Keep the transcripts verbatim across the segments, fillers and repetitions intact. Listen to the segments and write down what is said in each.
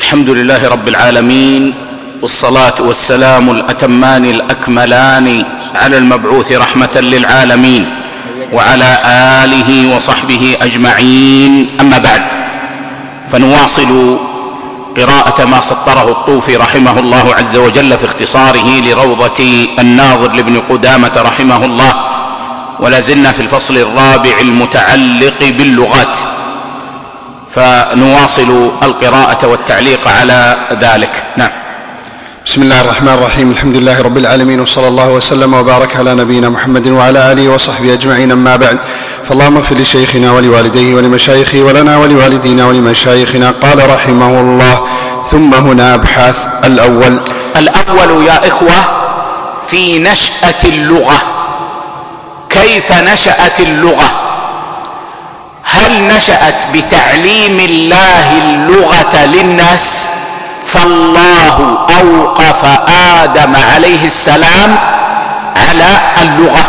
الحمد لله رب العالمين، والصلاة والسلام الأتمان الأكملان على المبعوث رحمة للعالمين وعلى آله وصحبه أجمعين. أما بعد، فنواصل قراءة ما سطره الطوفي رحمه الله عز وجل في اختصاره لروضة الناظر لابن قدامة رحمه الله، ولا زلنا في الفصل الرابع المتعلق باللغات، فنواصل القراءة والتعليق على ذلك. نعم. بسم الله الرحمن الرحيم، الحمد لله رب العالمين، وصلى الله وسلم وبارك على نبينا محمد وعلى آله وصحبه أجمعين. أما بعد، فاللهم اغفر لشيخنا ولوالديه ولمشايخه ولنا ولوالدينا ولمشايخنا. قال رحمه الله: ثم هنا أبحاث. الأول الأول يا إخوة في نشأة اللغة. كيف نشأت اللغة؟ هل نشأت بتعليم الله اللغة للناس؟ فالله أوقف آدم عليه السلام على اللغة،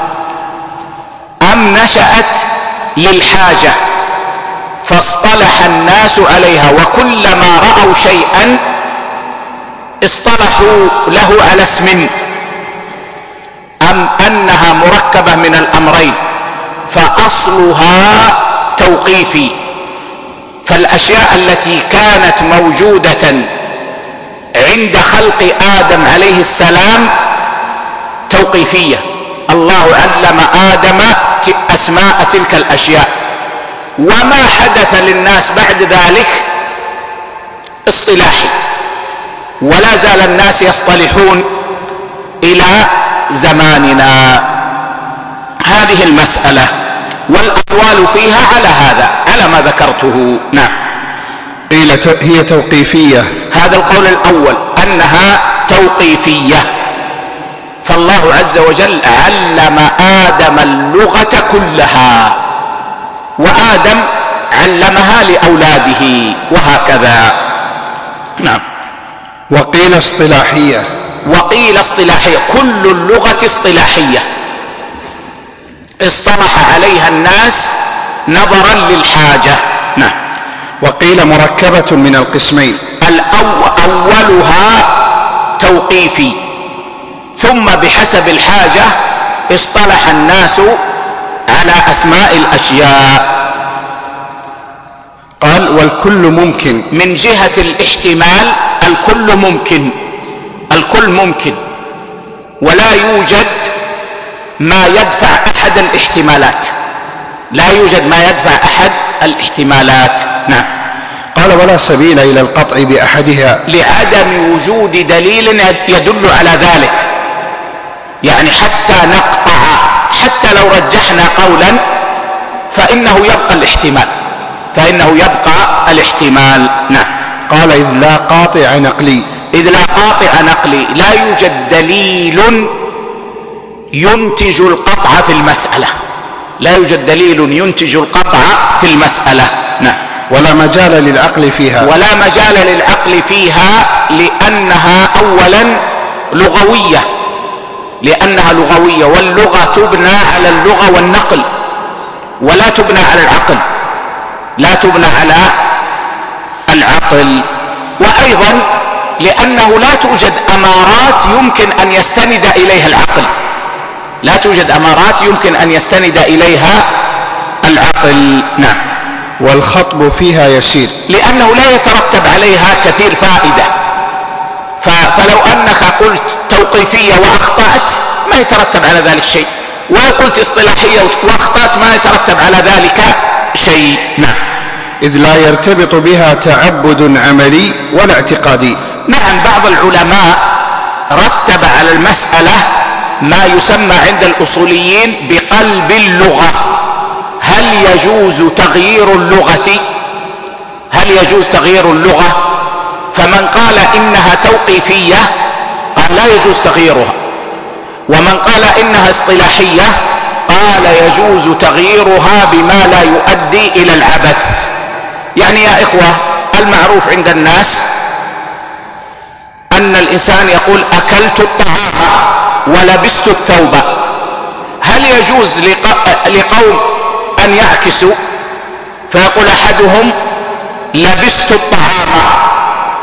أم نشأت للحاجة فاصطلح الناس عليها، وكلما رأوا شيئا اصطلحوا له على اسم، أم أنها مركبة من الأمرين فأصلها توقيفي؟ فالأشياء التي كانت موجودة عند خلق آدم عليه السلام توقيفية. الله علم آدم أسماء تلك الأشياء، وما حدث للناس بعد ذلك اصطلاحي، ولا زال الناس يصطلحون إلى زماننا. هذه المسألة والأقوال فيها على هذا، على ما ذكرته. نعم. قيل هي توقيفية. هذا القول الأول، أنها توقيفية. فالله عز وجل علم آدم اللغة كلها، وآدم علمها لأولاده، وهكذا. نعم. وقيل اصطلاحية. وقيل اصطلاحية، كل اللغة اصطلاحية اصطلح عليها الناس نظرا للحاجة. نعم. وقيل مركبة من القسمين. أولها توقيفي، ثم بحسب الحاجة اصطلح الناس على أسماء الأشياء. قال: والكل ممكن. من جهة الاحتمال الكل ممكن، الكل ممكن، ولا يوجد ما يدفع أحد الاحتمالات، لا يوجد ما يدفع أحد الاحتمالات. نعم. قال: ولا سبيل إلى القطع بأحدها، لعدم وجود دليل يدل على ذلك. يعني حتى نقطع، حتى لو رجحنا قولا فإنه يبقى الاحتمال، فإنه يبقى الاحتمال. نعم. قال: إذ لا قاطع نقلي. إذ لا قاطع نقلي، لا يوجد دليل ينتج القطع في المسألة، لا يوجد دليل ينتج القطع في المسألة. نعم. ولا مجال للعقل فيها. ولا مجال للعقل فيها، لأنها أولا لغوية، لأنها لغوية، واللغة تبنى على اللغة والنقل، ولا تبنى على العقل، لا تبنى على العقل. وأيضا لأنه لا توجد أمارات يمكن أن يستند إليها العقل، لا توجد أمارات يمكن أن يستند إليها العقل. نعم. والخطب فيها يسير، لأنه لا يترتب عليها كثير فائدة. فلو أنك قلت توقيفية وأخطأت ما يترتب على ذلك شيء، ولو قلت اصطلاحية وأخطأت ما يترتب على ذلك شيء. نعم. إذ لا يرتبط بها تعبد عملي ولا اعتقادي. نعم. بعض العلماء رتب على المسألة ما يسمى عند الأصوليين بقلب اللغة. هل يجوز تغيير اللغة؟ هل يجوز تغيير اللغة؟ فمن قال إنها توقيفية قال لا يجوز تغييرها، ومن قال إنها اصطلاحية قال يجوز تغييرها بما لا يؤدي إلى العبث. يعني يا إخوة، المعروف عند الناس أن الإنسان يقول أكلت الطعام ولبست الثوب. هل يجوز لقوم أن يعكسوا فيقول أحدهم لبست الطعام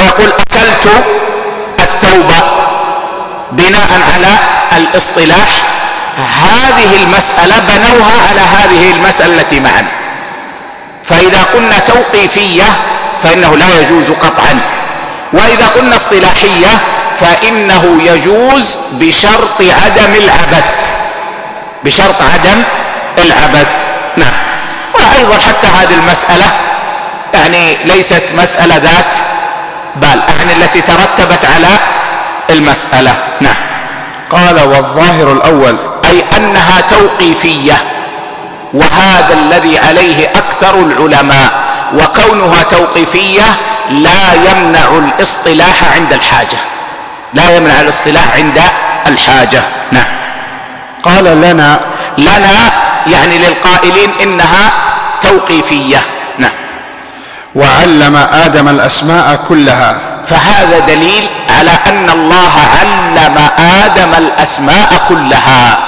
ويقول أكلت الثوب بناء على الاصطلاح. هذه المسألة بنوها على هذه المسألة التي معنا. فإذا قلنا توقيفية فإنه لا يجوز قطعا، وإذا قلنا اصطلاحية فإنه يجوز بشرط عدم العبث، بشرط عدم العبث. نعم. وأيضا حتى هذه المسألة يعني ليست مسألة ذات بال، يعني التي ترتبت على المسألة. نعم. قال والظاهر الأول أي أنها توقيفية، وهذا الذي عليه أكثر العلماء، وكونها توقيفية لا يمنع الاصطلاح عند الحاجة، لا يمنع الاصطلاح عند الحاجة. نعم. قال لنا لنا يعني للقائلين إنها توقيفية. نعم. وعلم آدم الأسماء كلها، فهذا دليل على أن الله علم آدم الأسماء كلها،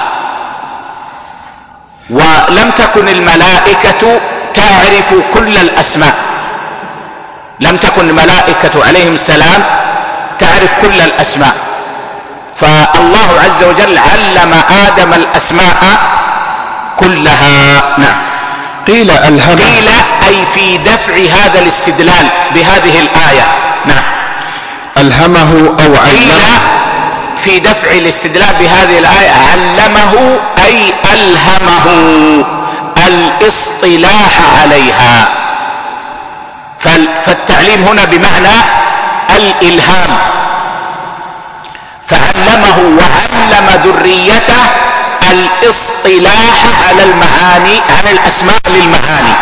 ولم تكن الملائكة تعرف كل الأسماء، لم تكن الملائكة عليهم السلام تعرف كل الأسماء، فالله عز وجل علم آدم الأسماء كلها. نعم. قيل ألهم قيل أي في دفع هذا الاستدلال بهذه الآية. نعم. ألهمه أو علمه في دفع الاستدلال بهذه الآية علمه أي ألهمه الاصطلاح عليها، فالتعليم هنا بمعنى الإلهام، فعلمه وعلم ذريته الاصطلاح على المعاني، على الأسماء للمعاني.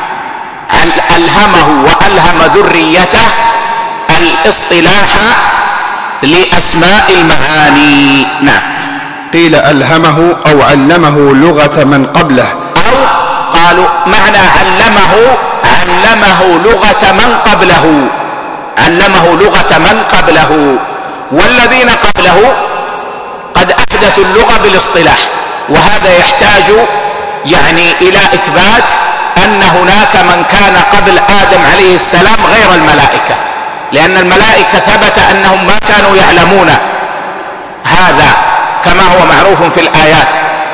ألهمه وألهم ذريته الاصطلاح لأسماء المعاني. نعم. قيل ألهمه أو علمه لغة من قبله، أو قالوا معنى علمه علمه لغة من قبله، علمه لغة من قبله، والذين قبله قد أحدثوا اللغة بالاصطلاح، وهذا يحتاج يعني إلى إثبات أن هناك من كان قبل آدم عليه السلام غير الملائكة، لأن الملائكة ثبت أنهم ما كانوا يعلمون هذا كما هو معروف في الآيات،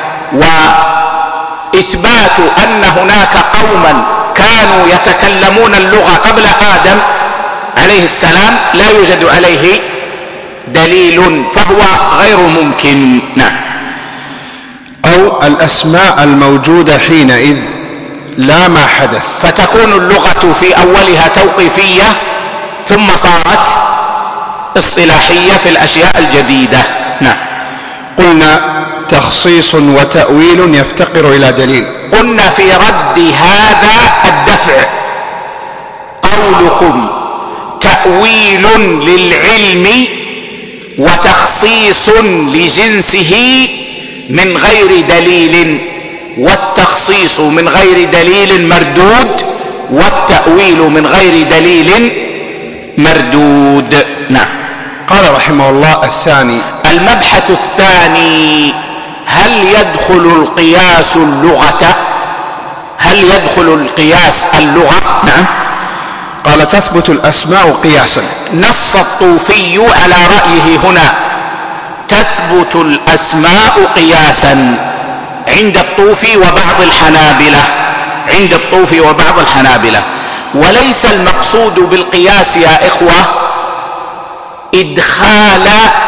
وإثبات أن هناك قوما كانوا يتكلمون اللغة قبل آدم عليه السلام لا يوجد عليه دليل، فهو غير ممكن. نعم. أو الأسماء الموجودة حينئذ لا ما حدث، فتكون اللغة في أولها توقيفية ثم صارت اصطلاحية في الأشياء الجديدة. نعم. قلنا تخصيص وتأويل يفتقر إلى دليل. قلنا في رد هذا الدفع قولكم تأويل للعلم وتخصيص لجنسه من غير دليل، والتخصيص من غير دليل مردود، والتأويل من غير دليل مردود. نعم. قال رحمه الله الثاني، المبحث الثاني: هل يدخل القياس اللغة؟ هل يدخل القياس اللغة؟ نعم. قال تثبت الأسماء قياسا. نص الطوفي على رأيه هنا، تثبت الأسماء قياسا عند الطوفي وبعض الحنابلة، عند الطوفي وبعض الحنابلة. وليس المقصود بالقياس يا إخوة إدخال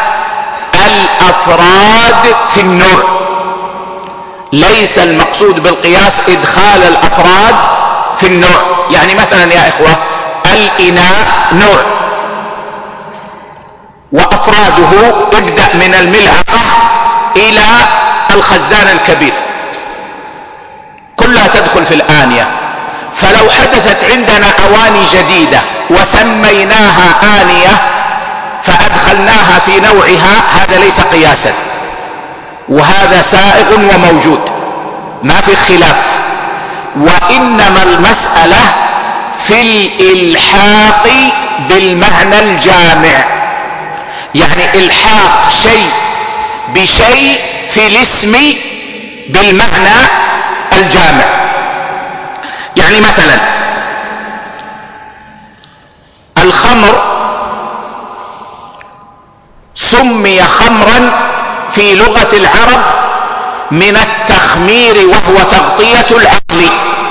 الأفراد في النوع، ليس المقصود بالقياس إدخال الأفراد في النوع. يعني مثلا يا إخوة الإناء نوع، وأفراده ابدأ من الملعقة إلى الخزان الكبير كلها تدخل في الآنية. فلو حدثت عندنا أواني جديدة وسميناها آنية فأدخلناها في نوعها، هذا ليس قياسا، وهذا سائغ وموجود ما في خلاف. وإنما المسألة في الإلحاق بالمعنى الجامع، يعني إلحاق شيء بشيء في الاسم بالمعنى الجامع. يعني مثلا الخمر سمي خمرا في لغة العرب من التخمير وهو تغطية العقل،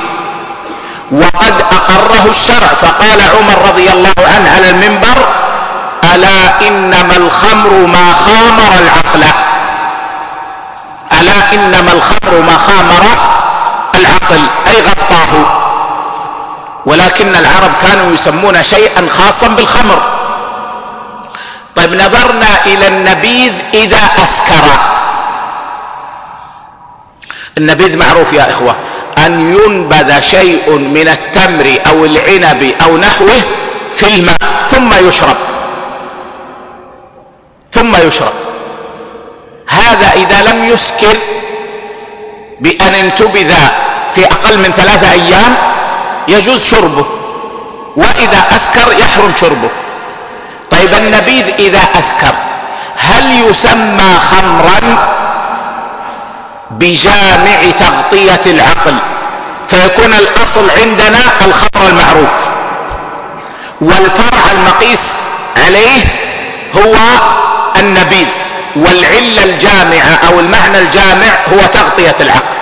وقد أقره الشرع، فقال عمر رضي الله عنه على المنبر: ألا إنما الخمر ما خامر العقل، ألا إنما الخمر ما خامر العقل، أي غطاه. ولكن العرب كانوا يسمون شيئا خاصا بالخمر. طيب نظرنا إلى النبيذ إذا أسكر. النبيذ معروف يا إخوة، أن ينبذ شيء من التمر أو العنب أو نحوه في الماء ثم يشرب ثم يشرب هذا إذا لم يسكر بأن انتبذ في أقل من ثلاثة أيام يجوز شربه، وإذا أسكر يحرم شربه. طيب النبيذ إذا أسكر هل يسمى خمرا بجامع تغطية العقل، فيكون الأصل عندنا الخمر المعروف، والفرع المقيس عليه هو النبيذ، والعلة الجامعة أو المعنى الجامع هو تغطية العقل.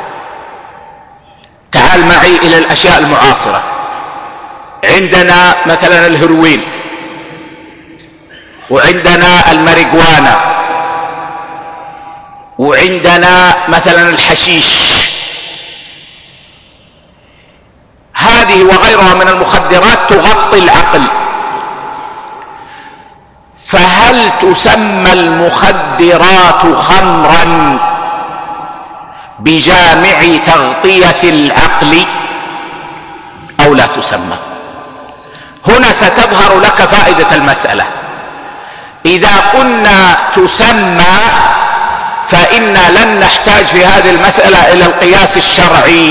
تعال معي إلى الأشياء المعاصرة. عندنا مثلا الهيروين، وعندنا الماريجوانا، وعندنا مثلا الحشيش. هذه وغيرها من المخدرات تغطي العقل، فهل تسمى المخدرات خمرا بجامع تغطية العقل أو لا تسمى؟ هنا ستظهر لك فائدة المسألة. إذا قلنا تسمى فإنا لن نحتاج في هذه المسألة إلى القياس الشرعي،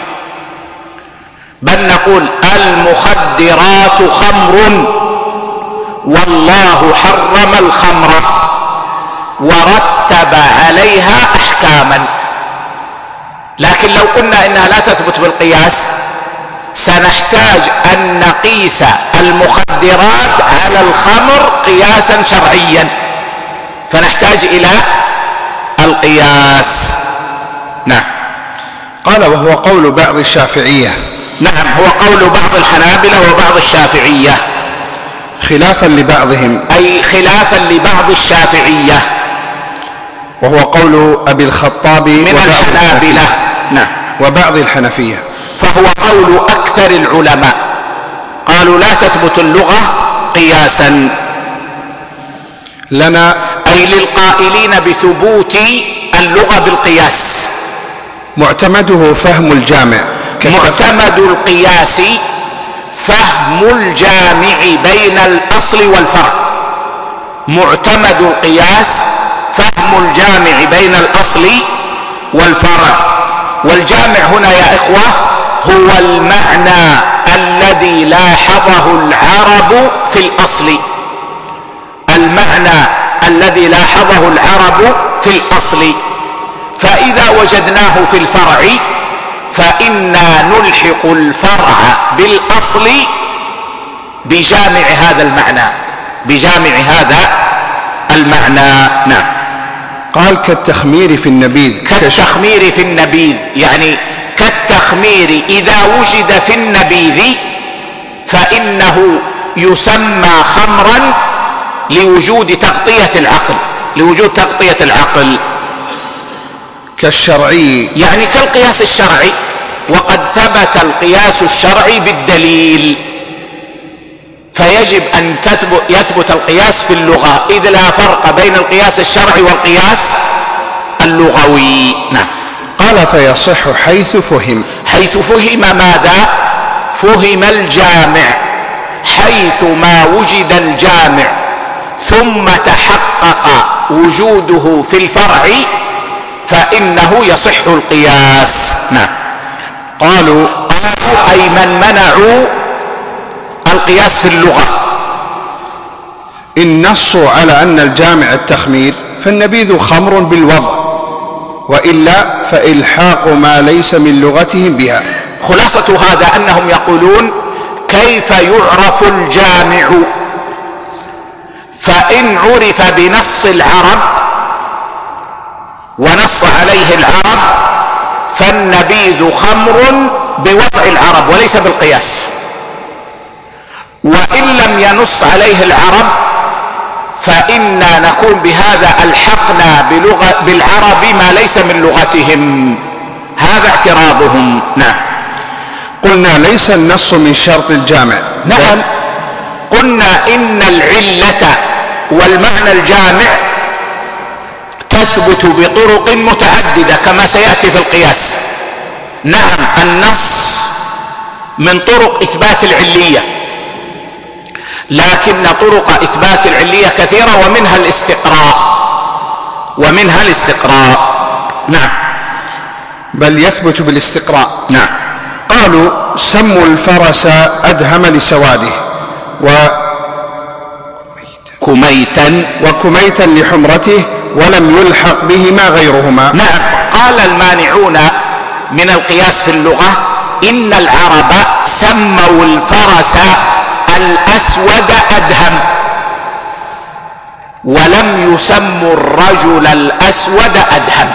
بل نقول المخدرات خمر والله حرم الخمر ورتب عليها أحكاما. لكن لو قلنا إنها لا تثبت بالقياس سنحتاج أن نقيس المخدرات على الخمر قياسا شرعيا، فنحتاج إلى القياس. نعم. قال: وهو قول بعض الشافعية. نعم، هو قول بعض الحنابلة وبعض الشافعية، خلافا لبعضهم، أي خلافا لبعض الشافعية، وهو قول أبي الخطاب من الحنابلة. نعم. وبعض الحنفية، فهو قول أكثر العلماء، قالوا لا تثبت اللغة قياسا لنا، أي للقائلين بثبوت اللغة بالقياس. معتمده فهم الجامع. معتمد القياس فهم الجامع بين الأصل والفرع. معتمد القياس فهم الجامع بين الأصل والفرع. والجامع هنا يا إخوة هو المعنى الذي لاحظه العرب في الأصل، المعنى الذي لاحظه العرب في الأصل، فإذا وجدناه في الفرع فإنا نلحق الفرع بالأصل بجامع هذا المعنى، بجامع هذا المعنى. نعم. قال: كالتخمير في النبيذ. كالتخمير في النبيذ، يعني كالتخمير إذا وجد في النبيذ فإنه يسمى خمرا لوجود تغطية العقل، لوجود تغطية العقل. كالشرعي، يعني كالقياس الشرعي، وقد ثبت القياس الشرعي بالدليل، فيجب أن تثبت يثبت القياس في اللغة، إذ لا فرق بين القياس الشرعي والقياس اللغوي. نعم. قال: فيصح حيث فهم. حيث فهم ماذا؟ فهم الجامع، حيث ما وجد الجامع ثم تحقق وجوده في الفرع فإنه يصح القياس. نعم. قالوا: قالوا أي من منعوا القياس في اللغة. إن نصوا على أن الجامع التخمير فالنبيذ خمر بالوضع، وإلا فإلحاق ما ليس من لغتهم بها. خلاصة هذا أنهم يقولون: كيف يعرف الجامع؟ فإن عرف بنص العرب ونص عليه العرب فالنبيذ خمر بوضع العرب وليس بالقياس، وإن لم ينص عليه العرب فإنا نكون بهذا ألحقنا بلغة بالعرب ما ليس من لغتهم، هذا اعتراضهم. نعم. قلنا ليس النص من شرط الجامع. نعم، قلنا إن العلة والمعنى الجامع تثبت بطرق متعددة كما سيأتي في القياس. نعم، النص من طرق إثبات العلية، لكن طرق إثبات العلية كثيرة ومنها الاستقراء ومنها الاستقراء. نعم. بل يثبت بالاستقراء. نعم. قالوا سموا الفرس أدهم لسواده وكميتا وكميتا لحمرته ولم يلحق بهما غيرهما. نعم. قال المانعون من القياس في اللغة إن العرب سموا الفرس الأسود أدهم ولم يسموا الرجل الأسود أدهم،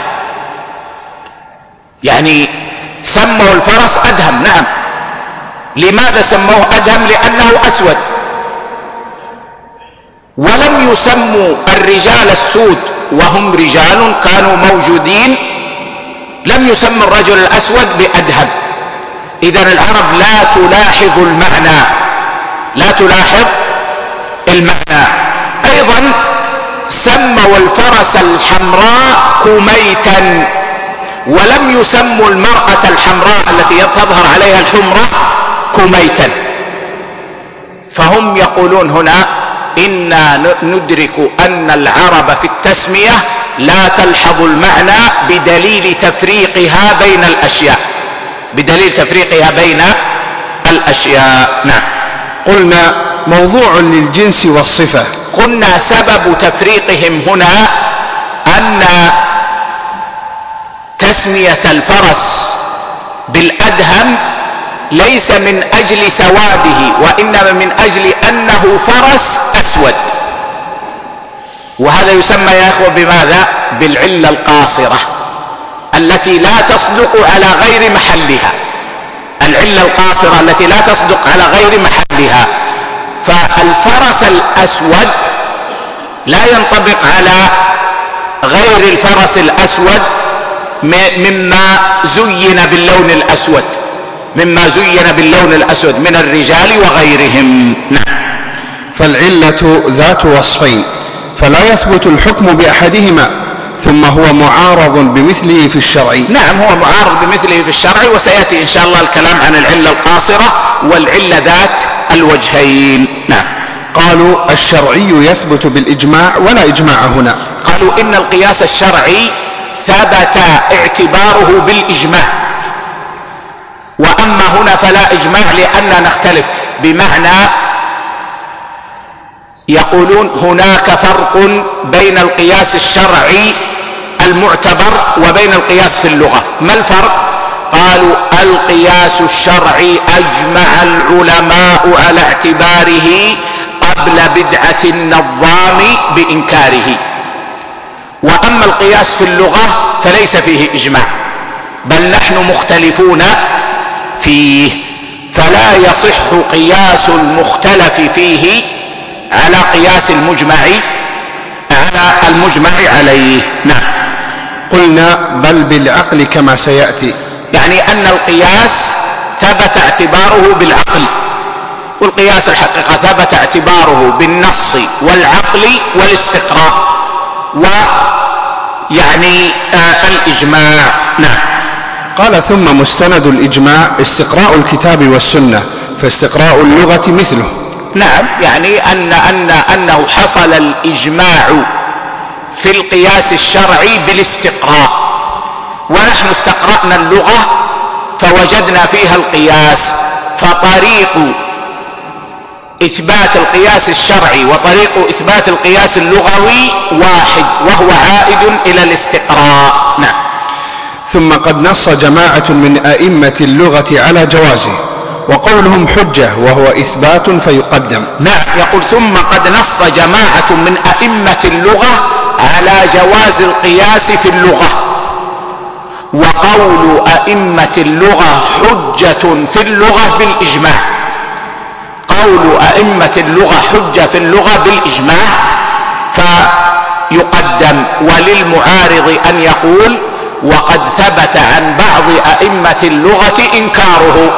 يعني سموا الفرس أدهم. نعم. لماذا سموه أدهم؟ لأنه أسود. ولم يسموا الرجال السود وهم رجال كانوا موجودين، لم يسموا الرجل الأسود بأدهم. إذن العرب لا تلاحظ المعنى، لا تلاحظ المعنى. أيضا سموا الفرس الحمراء كميتا ولم يسموا المرأة الحمراء التي تظهر عليها الحمرة كميتا. فهم يقولون هنا إنا ندرك أن العرب في التسمية لا تلحظ المعنى بدليل تفريقها بين الأشياء، بدليل تفريقها بين الأشياء. نعم. قلنا موضوع للجنس والصفة. قلنا سبب تفريقهم هنا أن تسمية الفرس بالأدهم ليس من أجل سواده وإنما من أجل أنه فرس أسود، وهذا يسمى يا أخوة بماذا؟ بالعلة القاصرة التي لا تصدق على غير محلها، العلة القاصرة التي لا تصدق على غير محلها. فالفرس الأسود لا ينطبق على غير الفرس الأسود مما زين باللون الأسود، مما زين باللون الأسود من الرجال وغيرهم. نعم. فالعلة ذات وصفين فلا يثبت الحكم بأحدهما ثم هو معارض بمثله في الشرع. نعم، هو معارض بمثله في الشرع، وسيأتي إن شاء الله الكلام عن العلة القاصرة والعلة ذات الوجهين. نعم. قالوا الشرعي يثبت بالإجماع ولا إجماع هنا. قالوا إن القياس الشرعي ثبت اعتباره بالإجماع، وأما هنا فلا إجماع لأننا نختلف، بمعنى يقولون هناك فرق بين القياس الشرعي المعتبر وبين القياس في اللغة. ما الفرق؟ قالوا القياس الشرعي أجمع العلماء على اعتباره قبل بدعة النظام بإنكاره، وأما القياس في اللغة فليس فيه إجماع بل نحن مختلفون فيه، فلا يصح قياس المختلف فيه على قياس المجمع على المجمع عليه. نعم. قلنا بل بالعقل كما سيأتي، يعني أن القياس ثبت اعتباره بالعقل، والقياس الحقيقة ثبت اعتباره بالنص والعقل والاستقراء ويعني آه الإجماع. نعم. قال ثم مستند الإجماع استقراء الكتاب والسنة، فاستقراء اللغة مثله. نعم، يعني أن أن أنه حصل الإجماع في القياس الشرعي بالاستقراء، ونحن استقرأنا اللغة فوجدنا فيها القياس، فطريق إثبات القياس الشرعي وطريق إثبات القياس اللغوي واحد، وهو عائد إلى الاستقراء. نعم. ثم قد نص جماعة من أئمة اللغة على جوازه، وقولهم حجة وهو إثبات فيقدم. نعم. يقول ثم قد نص جماعة من أئمة اللغة على جواز القياس في اللغة، وقول أئمة اللغة حجة في اللغة بالإجماع. قول أئمة اللغة حجة في اللغة بالإجماع فيقدم، وللمعارض أن يقول وقد ثبت عن بعض أئمة اللغة إنكاره،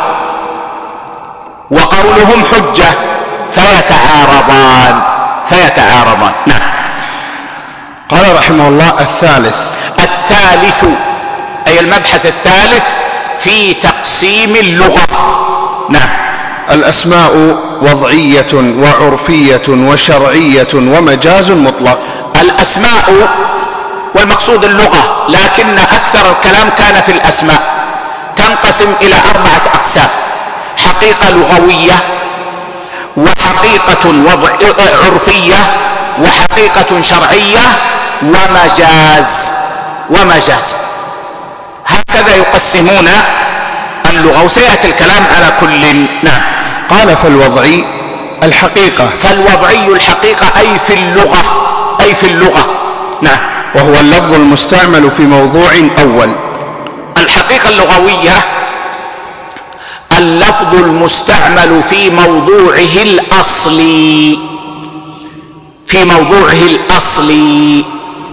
وقولهم حجة، فيتعارضان فيتعارضان نعم. قال رحمه الله: الثالث الثالث أي المبحث الثالث في تقسيم اللغة. نعم. الأسماء وضعية وعرفية وشرعية ومجاز مطلق. الأسماء والمقصود اللغة، لكن أكثر الكلام كان في الأسماء. تنقسم إلى أربعة أقسام: حقيقة لغوية، وحقيقة عرفية، وحقيقة شرعية، ومجاز ومجاز هكذا يقسمون اللغة، وسيأتي الكلام على كل. نعم. قال: فالوضعي الحقيقة. فالوضعي الحقيقة أي في اللغة أي في اللغة نعم. وهو اللفظ المستعمل في موضوع أول. الحقيقة اللغوية اللفظ المستعمل في موضوعه الأصلي في موضوعه الأصلي.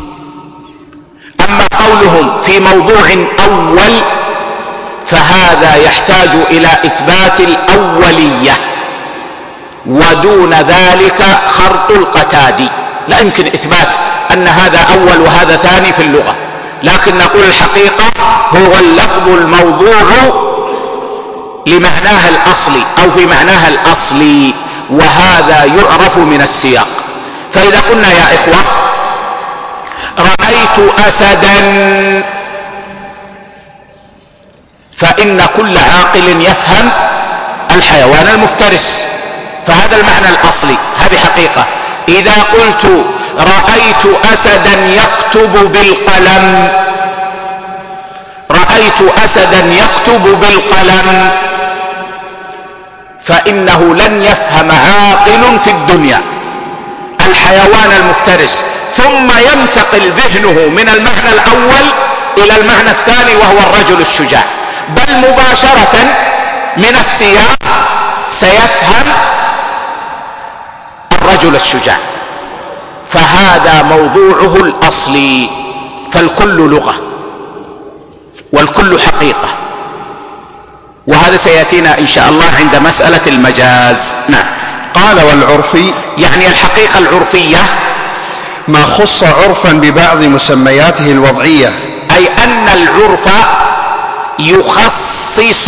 أما قولهم في موضوع أول فهذا يحتاج إلى إثبات الأولية، ودون ذلك خرط القتادي. لا يمكن إثبات أن هذا أول وهذا ثاني في اللغة، لكن نقول الحقيقة هو اللفظ الموضوع لمعناها الأصلي أو في معناها الأصلي، وهذا يعرف من السياق. فإذا قلنا يا إخوة رأيت أسدا، فإن كل عاقل يفهم الحيوان المفترس، فهذا المعنى الأصلي، هذه حقيقة. إذا قلت رأيت أسدا يكتب بالقلم رأيت أسدا يكتب بالقلم فإنه لن يفهم عاقل في الدنيا الحيوان المفترس، ثم ينتقل ذهنه من المعنى الأول إلى المعنى الثاني وهو الرجل الشجاع، بل مباشرة من السياق سيفهم الرجل الشجاع. فهذا موضوعه الأصلي، فالكل لغة والكل حقيقة، وهذا سيأتينا إن شاء الله عند مسألة المجاز. نعم. قال: والعرفي يعني الحقيقة العرفية ما خص عرفا ببعض مسمياته الوضعية، أي أن العرف يخصص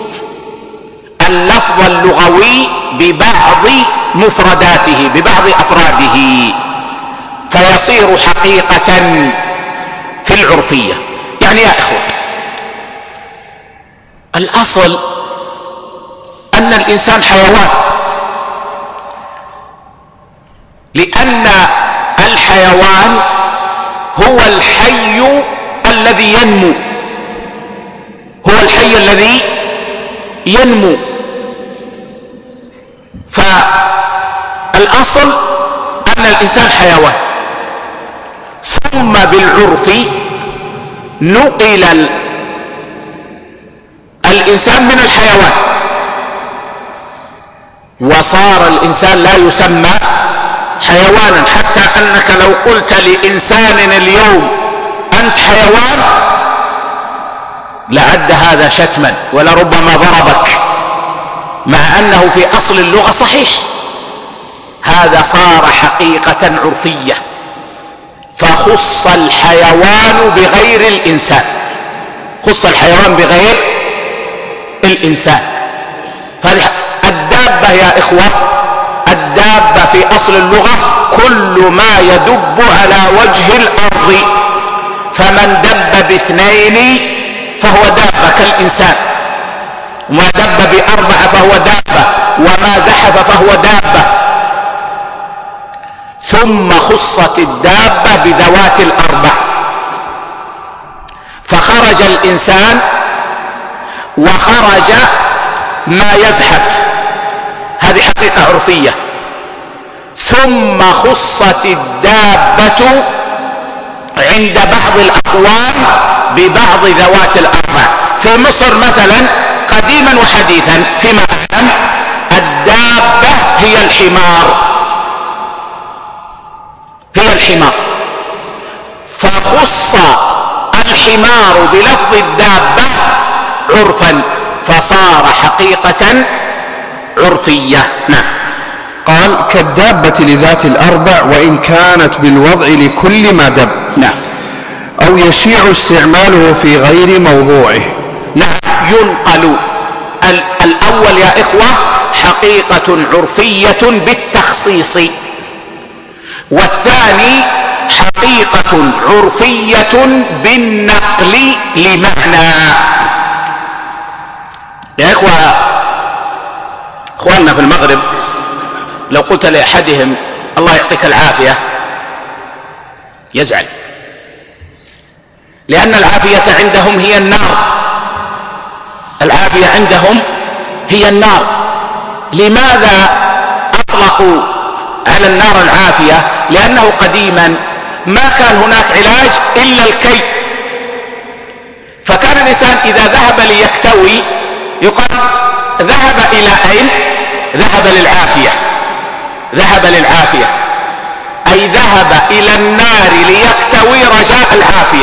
اللفظ اللغوي ببعض مفرداته ببعض أفراده، فيصير حقيقة في العرفية. يعني يا إخوة الأصل أن الإنسان حيوان، لأن الحيوان هو الحي الذي ينمو هو الحي الذي ينمو فالأصل أن الإنسان حيوان، ثم بالعرف نقل الإنسان من الحيوان، وصار الإنسان لا يسمى حيوانا، حتى أنك لو قلت لإنسان اليوم أنت حيوان لعد هذا شتما ولربما ضربك، مع أنه في أصل اللغة صحيح. هذا صار حقيقة عرفية، فخص الحيوان بغير الإنسان خص الحيوان بغير الإنسان. الدابة يا إخوة، الدابة في أصل اللغة كل ما يدب على وجه الأرض، فمن دب باثنين فهو دابة كالإنسان، وما دب بأربعة فهو دابة، وما زحف فهو دابة. ثم خصت الدابة بذوات الأربع، فخرج الإنسان وخرج ما يزحف، هذه حقيقة عرفية. ثم خصت الدابة عند بعض الأقوام ببعض ذوات الأربع. في مصر مثلا قديما وحديثا فيما أعلم الدابة هي الحمار، هي الحمار، فخص الحمار بلفظ الدابة عرفا فصار حقيقة عرفية. نعم. قال كالدابة لذات الأربع وإن كانت بالوضع لكل ما دب. نعم. أو يشيع استعماله في غير موضوعه. نعم. ينقل الأول يا إخوة حقيقة عرفية بالتخصيص، والثاني حقيقة عرفية بالنقل لمعنى. يا إخوة إخواننا في المغرب لو قلت لأحدهم الله يعطيك العافية يزعل، لأن العافية عندهم هي النار، العافية عندهم هي النار. لماذا أطلقوا على النار العافية؟ لأنه قديما ما كان هناك علاج إلا الكي، فكان الإنسان إذا ذهب ليكتوي يقال ذهب إلى أين؟ ذهب للعافية، ذهب للعافية أي ذهب إلى النار ليكتوي رجاء العافية،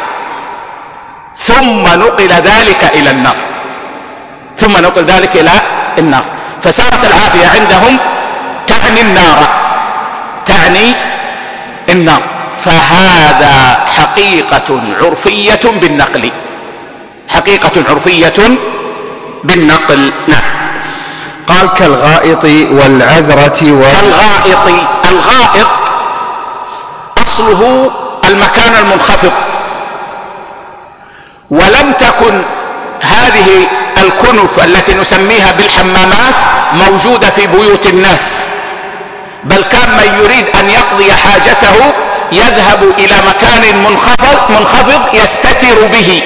ثم نقل ذلك إلى النار، ثم نقل ذلك إلى النار، فصارت العافية عندهم تعني النار، تعني النار. فهذا حقيقة عرفية بالنقل، حقيقة عرفية بالنقل. نعم. قال كالغائط والعذرة و... كالغائط. الغائط أصله المكان المنخفض، ولم تكن هذه الكنف التي نسميها بالحمامات موجودة في بيوت الناس، بل كان من يريد أن يقضي حاجته يذهب إلى مكان منخفض منخفض يستتر به،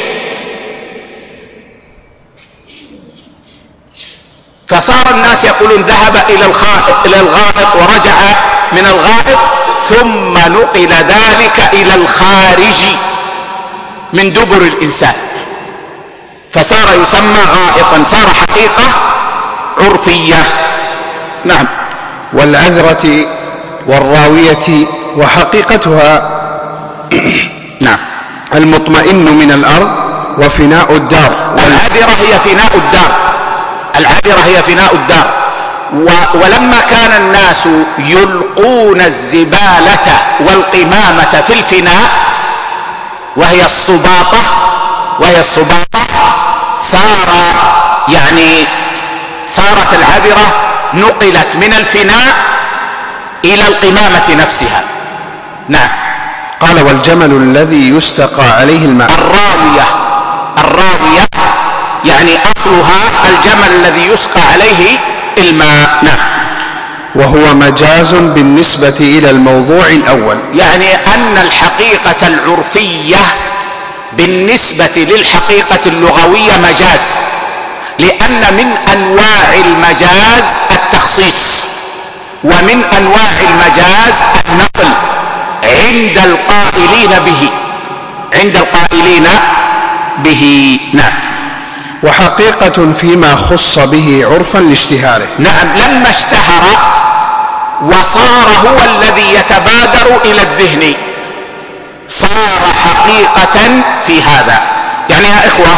فصار الناس يقولون ذهب إلى الغائط إلى الغائط ورجع من الغائط، ثم نقل ذلك إلى الخارج من دبر الإنسان فصار يسمى غائطا، صار حقيقة عرفية. نعم. والعذرة والراوية وحقيقتها نعم المطمئن من الأرض وفناء الدار. والعذرة هي فناء الدار، العذرة هي فناء الدار. ولما كان الناس يلقون الزبالة والقمامة في الفناء وهي الصباطة وهي الصباطة صار يعني صارت العذرة نقلت من الفناء إلى القمامة نفسها. نعم. قال والجمل الذي يستقى عليه الماء. الراوية، الراوية يعني أصلها الجمل الذي يسقى عليه الماء. نعم. وهو مجاز بالنسبة إلى الموضوع الأول، يعني أن الحقيقة العرفية بالنسبة للحقيقة اللغوية مجاز، لأن من أنواع المجاز التخصيص، ومن أنواع المجاز النقل عند القائلين به، عند القائلين به. نعم. وحقيقة فيما خص به عرفا لاشتهاره. نعم. لما اشتهر وصار هو الذي يتبادر إلى الذهن صار حقيقة في هذا. يعني يا إخوة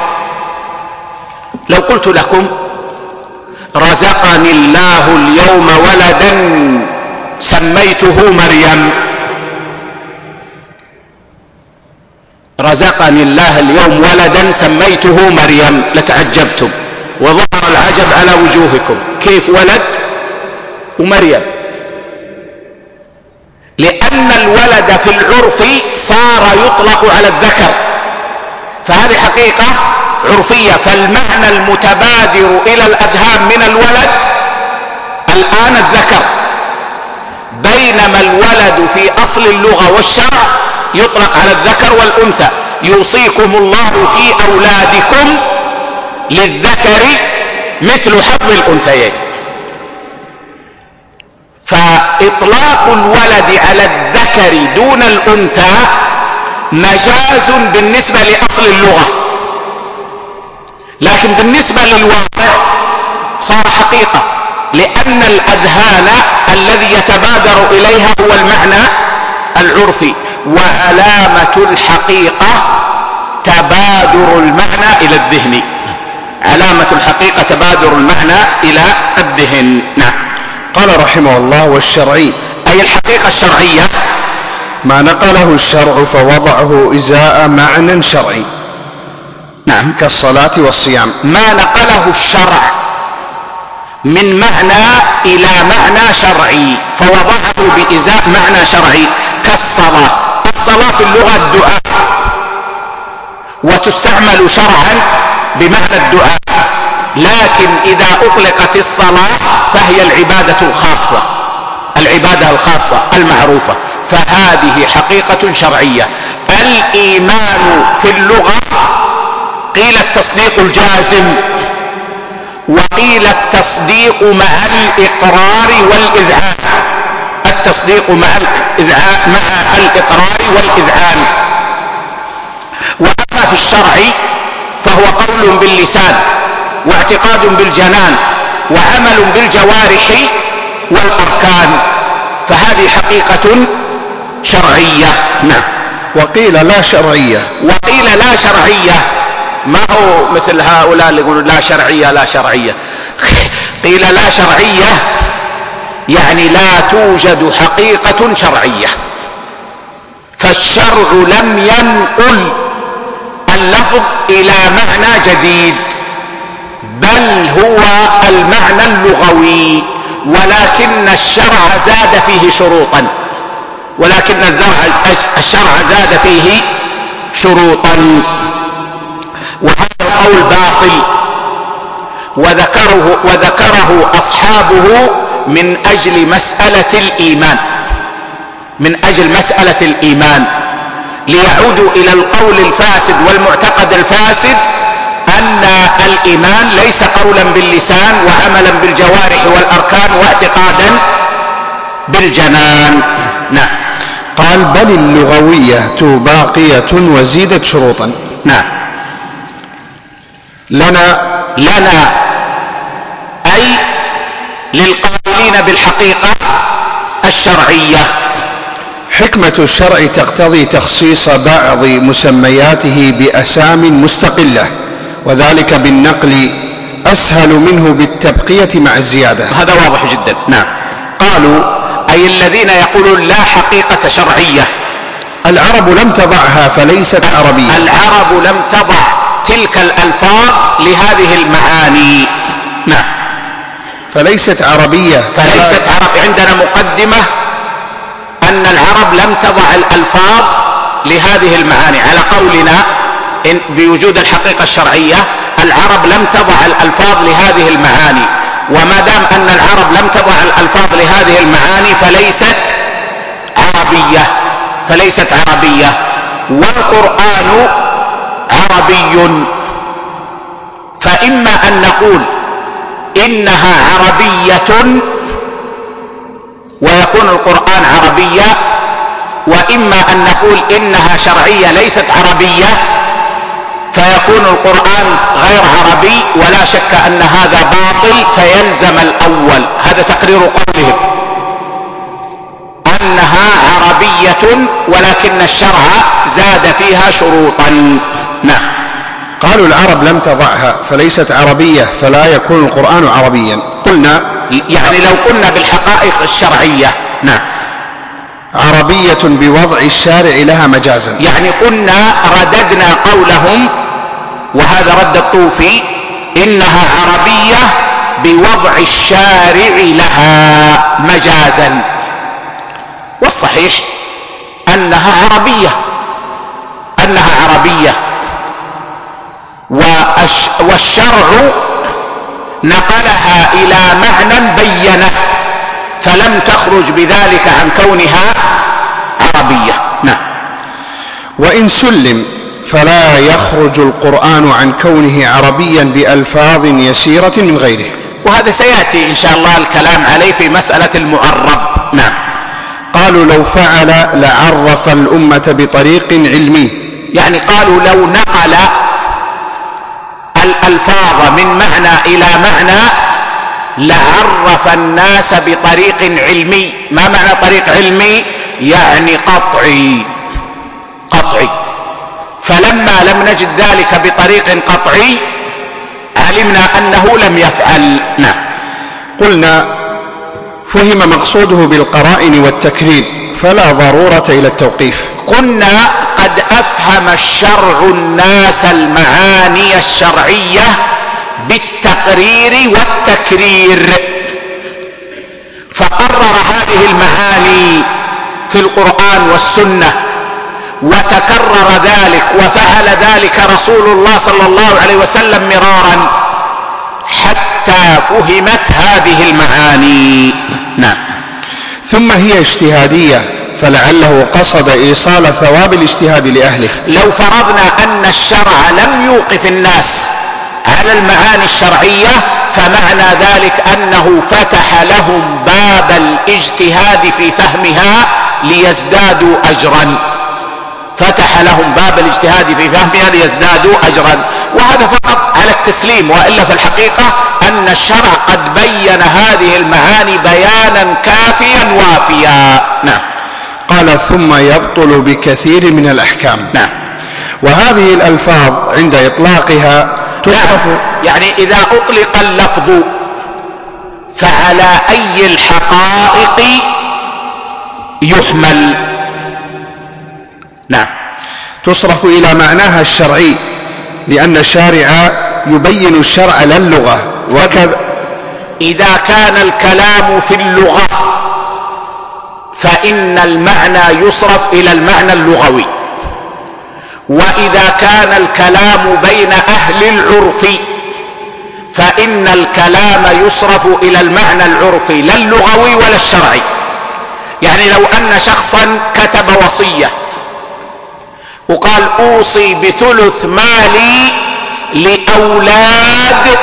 لو قلت لكم رزقني الله اليوم ولدا سميته مريم، رزقني الله اليوم ولدا سميته مريم لتعجبتم وظهر العجب على وجوهكم، كيف ولد ومريم؟ لأن الولد في العرف صار يطلق على الذكر، فهذه حقيقة عرفية، فالمعنى المتبادر إلى الأذهان من الولد الآن الذكر، بينما الولد في أصل اللغة والشرع يطلق على الذكر والأنثى. يوصيكم الله في أولادكم للذكر مثل حظ الأنثيين. فإطلاق الولد على الذكر دون الأنثى مجاز بالنسبة لأصل اللغة، لكن بالنسبة للواقع صار حقيقة، لأن الأذهان الذي يتبادر إليها هو المعنى العرفي، وعلامة الحقيقة تبادر المعنى إلى الذهن. علامة الحقيقة تبادر المعنى إلى الذهن. نعم. قال رحمه الله: والشرعي أي الحقيقة الشرعية ما نقله الشرع فوضعه إزاء معنى شرعي. نعم. كالصلاة والصيام. ما نقله الشرع من معنى إلى معنى شرعي فوضعه بإزاء معنى شرعي، كالصلاة. الصلاة في اللغة الدعاء، وتستعمل شرعا بمعنى الدعاء، لكن إذا أطلقت الصلاة فهي العبادة الخاصة، العبادة الخاصة المعروفة، فهذه حقيقة شرعية. الإيمان في اللغة قيل التصديق الجازم، وقيل التصديق مع الإقرار والإذعان، التصديق مع الإذعان مع الإقرار والإذعان. وأما في الشرع فهو قول باللسان واعتقاد بالجنان وعمل بالجوارح والأركان، فهذه حقيقة شرعية. نعم. وقيل لا شرعية. وقيل لا شرعية، ما هو مثل هؤلاء اللي يقولون لا شرعية لا شرعية. قيل لا شرعية يعني لا توجد حقيقة شرعية، فالشرع لم ينقل اللفظ إلى معنى جديد، بل هو المعنى اللغوي، ولكن الشرع زاد فيه شروطا، ولكن الشرع زاد فيه شروطا. وهذا القول باطل، وذكره, وذكره أصحابه من أجل مسألة الإيمان، من أجل مسألة الإيمان، ليعودوا إلى القول الفاسد والمعتقد الفاسد أن الإيمان ليس قولا باللسان وعملا بالجوارح والأركان واعتقادا بالجنان. نعم. قال: بل اللغوية باقية وزيدت شروطا. نعم. لنا لنا أي للقائلين بالحقيقة الشرعية. حكمة الشرع تقتضي تخصيص بعض مسمياته بأسام مستقلة، وذلك بالنقل أسهل منه بالتبقية مع الزيادة. هذا واضح جدا. نعم. قالوا أي الذين يقولون لا حقيقة شرعية. العرب لم تضعها فليست عربية. العرب لم تضع تلك الألفاظ لهذه المعاني. نعم. فليست عربية. فليست عرب. عندنا مقدمة أن العرب لم تضع الألفاظ لهذه المعاني، على قولنا إن بوجود الحقيقة الشرعية العرب لم تضع الألفاظ لهذه المعاني، وما دام أن العرب لم تضع الألفاظ لهذه المعاني فليست عربية، فليست عربية. والقرآن عربي، فإما أن نقول إنها عربية ويكون القرآن عربية، وإما أن نقول إنها شرعية ليست عربية فيكون القرآن غير عربي، ولا شك أن هذا باطل فيلزم الأول. هذا تقرير قولهم أنها عربية ولكن الشرع زاد فيها شروطا. نعم. قالوا العرب لم تضعها فليست عربية فلا يكون القرآن عربيا. قلنا يعني لو قلنا بالحقائق الشرعية نعم عربية بوضع الشارع لها مجازا، يعني قلنا رددنا قولهم، وهذا رد الطوفي، إنها عربية بوضع الشارع لها مجازا، والصحيح أنها عربية، أنها عربية، والشرع نقلها إلى معنى بينه فلم تخرج بذلك عن كونها عربية. نعم. وإن سلم فلا يخرج القرآن عن كونه عربيا بألفاظ يسيرة من غيره. وهذا سيأتي إن شاء الله الكلام عليه في مسألة المعرب. نعم. قالوا لو فعل لعرف الأمة بطريق علمي، يعني قالوا لو نقل الألفاظ من معنى إلى معنى لعرف الناس بطريق علمي. ما معنى طريق علمي؟ يعني قطعي قطعي. فلما لم نجد ذلك بطريق قطعي علمنا أنه لم يفعل. نعم. قلنا فهم مقصوده بالقرائن والتكرير فلا ضرورة إلى التوقيف. قلنا قد أفهم الشرع الناس المعاني الشرعية بالتقرير والتكرير، فقرر هذه المعاني في القرآن والسنة وتكرر ذلك وفعل ذلك رسول الله صلى الله عليه وسلم مرارا حتى فهمت هذه المعاني. نعم. ثم هي اجتهادية فلعله قصد إيصال ثواب الاجتهاد لأهله. لو فرضنا أن الشرع لم يوقف الناس على المعاني الشرعية فمعنى ذلك أنه فتح لهم باب الاجتهاد في فهمها ليزدادوا أجرا، فتح لهم باب الاجتهاد في فهمها ليزدادوا أجرا. وهذا فقط على التسليم، وإلا في الحقيقة أن الشرع قد بين هذه المعاني بيانا كافيا وافيا. نعم. قال ثم يبطل بكثير من الأحكام. نعم. وهذه الألفاظ عند إطلاقها تصرف، يعني إذا أطلق اللفظ فعلى أي الحقائق يحمل. نعم. تصرف إلى معناها الشرعي لأن الشارع يبين الشرع لا اللغة. وكذا إذا كان الكلام في اللغة فإن المعنى يصرف إلى المعنى اللغوي، وإذا كان الكلام بين أهل العرف فإن الكلام يصرف إلى المعنى العرفي لا اللغوي ولا الشرعي. يعني لو أن شخصا كتب وصية وقال أوصي بثلث مالي لأولاد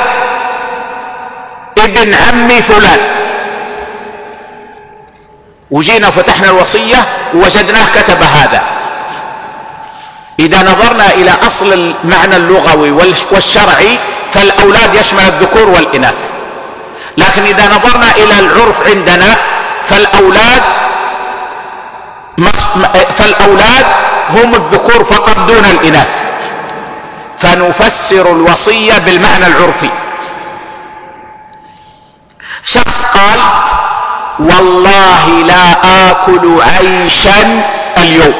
ابن عمي فلان، وجينا وفتحنا الوصية ووجدناه كتب هذا، إذا نظرنا إلى أصل المعنى اللغوي والشرعي فالأولاد يشمل الذكور والإناث، لكن إذا نظرنا إلى العرف عندنا فالأولاد فالأولاد هم الذكور فقط دون الإناث، فنفسر الوصية بالمعنى العرفي. شخص قال والله لا آكل عيشا اليوم،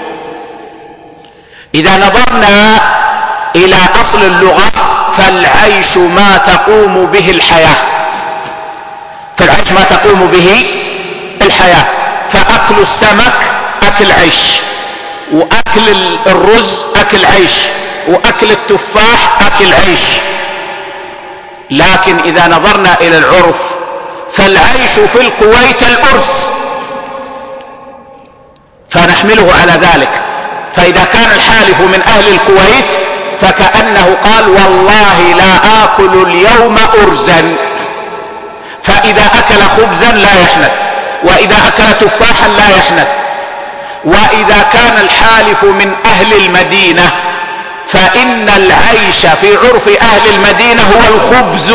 إذا نظرنا إلى أصل اللغة فالعيش ما تقوم به الحياة، فالعيش ما تقوم به الحياة، فأكل السمك أكل عيش، وأكل الرز أكل عيش، وأكل التفاح أكل عيش. لكن إذا نظرنا إلى العرف فالعيش في الكويت الأرز، فنحمله على ذلك. فإذا كان الحالف من أهل الكويت فكأنه قال والله لا آكل اليوم أرزا، فإذا أكل خبزا لا يحنث، وإذا أكل تفاحا لا يحنث. وإذا كان الحالف من أهل المدينة فإن العيش في عرف أهل المدينة هو الخبز،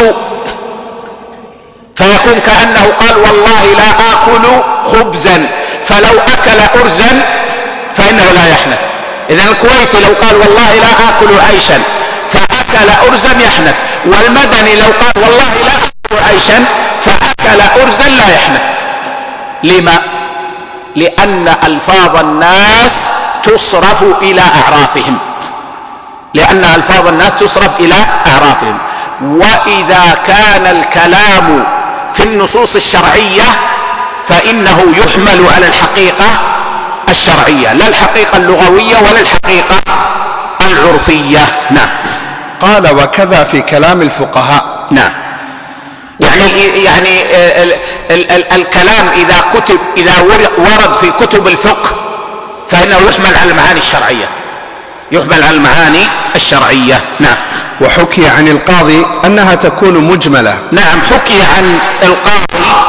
فيكون كأنه قال والله لا آكل خبزا، فلو أكل أرزا فإنه لا يحنث. إذن الكويتي لو قال والله لا آكل عيشا فأكل أرزا يحنث، والمدني لو قال والله لا آكل عيشا فأكل أرزا لا يحنث. لما؟ لأن ألفاظ الناس تصرف إلى أعرافهم، لأن ألفاظ الناس تصرف إلى أعرافهم. وإذا كان الكلام في النصوص الشرعية فإنه يحمل على الحقيقة الشرعية، لا الحقيقة اللغوية ولا الحقيقة العرفية. نعم. قال وكذا في كلام الفقهاء. نعم. يعني يعني ال ال ال الكلام إذا كتب إذا ورد في كتب الفقه فإنه يحمل على المعاني الشرعية، يحمل على المعاني الشرعية. نعم. وحكي عن القاضي أنها تكون مجملة. نعم، حكي عن القاضي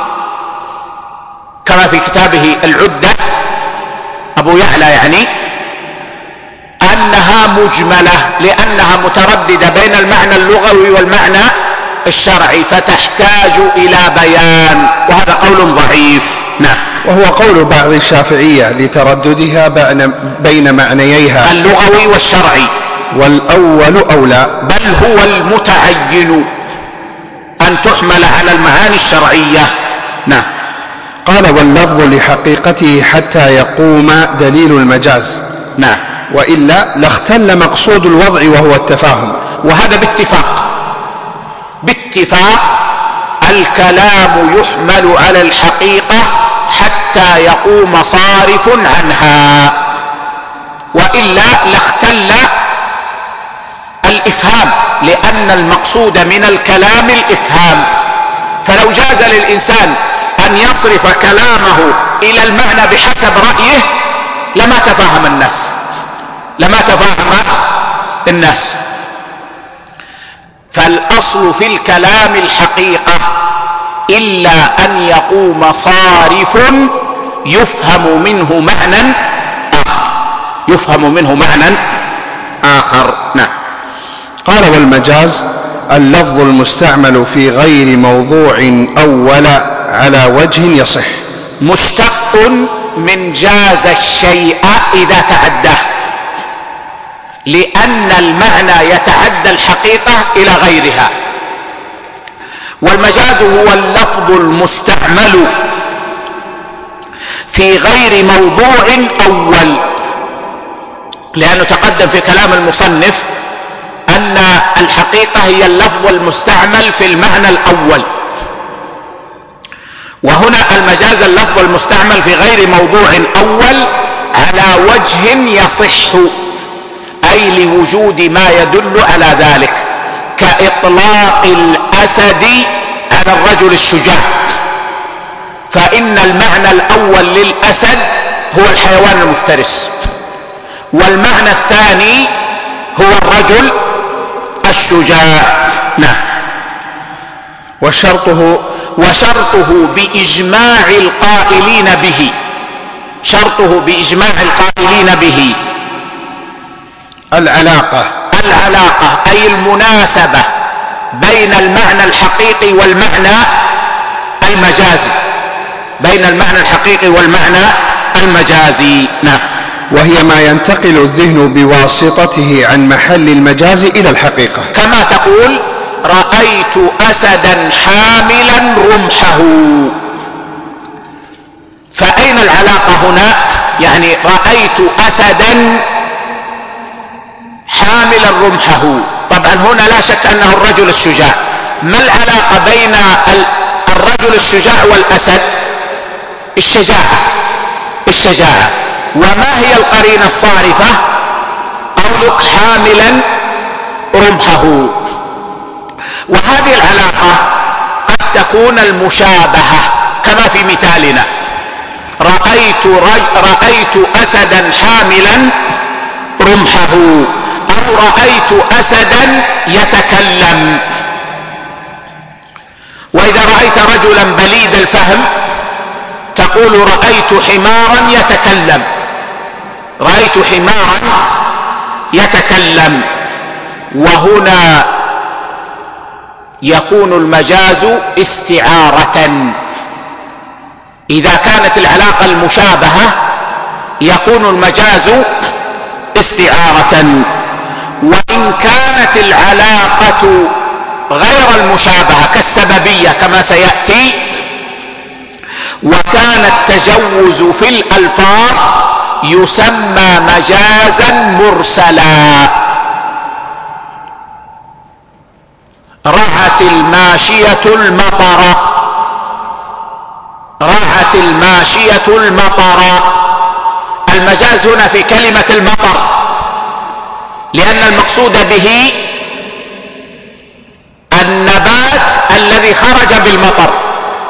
كما في كتابه العدة أبو يعلى يعني أنها مجملة لأنها مترددة بين المعنى اللغوي والمعنى الشرعي فتحتاج إلى بيان، وهذا قول ضعيف. نعم. وهو قول بعض الشافعية لترددها بين معنييها اللغوي والشرعي، والأول أولى، بل هو المتعين أن تحمل على المعاني الشرعية. نعم. قال واللفظ لحقيقته حتى يقوم دليل المجاز. نعم. وإلا لاختل مقصود الوضع وهو التفاهم. وهذا باتفاق باتفاق الكلام يحمل على الحقيقة حتى يقوم صارف عنها، وإلا لاختل الإفهام، لأن المقصود من الكلام الإفهام. فلو جاز للإنسان أن يصرف كلامه إلى المعنى بحسب رأيه لما تفاهم الناس لما تفاهم الناس فالأصل في الكلام الحقيقة إلا أن يقوم صارف يفهم منه معنى آخر يفهم منه معنى آخر. نعم. قال والمجاز اللفظ المستعمل في غير موضوع أول على وجه يصح. مشتق من جاز الشيء إذا تعداه، لأن المعنى يتعدى الحقيقة إلى غيرها. والمجاز هو اللفظ المستعمل في غير موضوع أول، لأنه تقدم في كلام المصنف أن الحقيقة هي اللفظ المستعمل في المعنى الأول، وهنا المجاز اللفظ المستعمل في غير موضوع أول على وجه يصح، أي لوجود ما يدل على ذلك، كإطلاق الأسد على الرجل الشجاع، فإن المعنى الأول للأسد هو الحيوان المفترس، والمعنى الثاني هو الرجل الشجاع. نعم. وشرطه وشرطه بإجماع القائلين به شرطه بإجماع القائلين به العلاقة العلاقة أي المناسبة بين المعنى الحقيقي والمعنى المجازي بين المعنى الحقيقي والمعنى المجازي. نعم. وهي ما ينتقل الذهن بواسطته عن محل المجاز إلى الحقيقة، كما تقول رأيت أسدا حاملا رمحه، فأين العلاقة هنا؟ يعني رأيت أسدا حاملا رمحه، طبعا هنا لا شك أنه الرجل الشجاع. ما العلاقة بين الرجل الشجاع والأسد؟ الشجاعة الشجاعة وما هي القرينة الصارفة؟ قولك حاملا رمحه. وهذه العلاقة قد تكون المشابهة كما في مثالنا رأيت, رج... رأيت أسدا حاملا رمحه، أو رأيت أسدا يتكلم. وإذا رأيت رجلا بليد الفهم تقول رأيت حمارا يتكلم رأيت حمارا يتكلم. وهنا يكون المجاز استعارة. إذا كانت العلاقة المشابهة يكون المجاز استعارة، وإن كانت العلاقة غير المشابهة كالسببية كما سيأتي وكان التجوز في الألفاظ يسمى مجازا مرسلا. رعت الماشية المطر رعت الماشية المطر المجاز هنا في كلمة المطر، لأن المقصود به النبات الذي خرج بالمطر،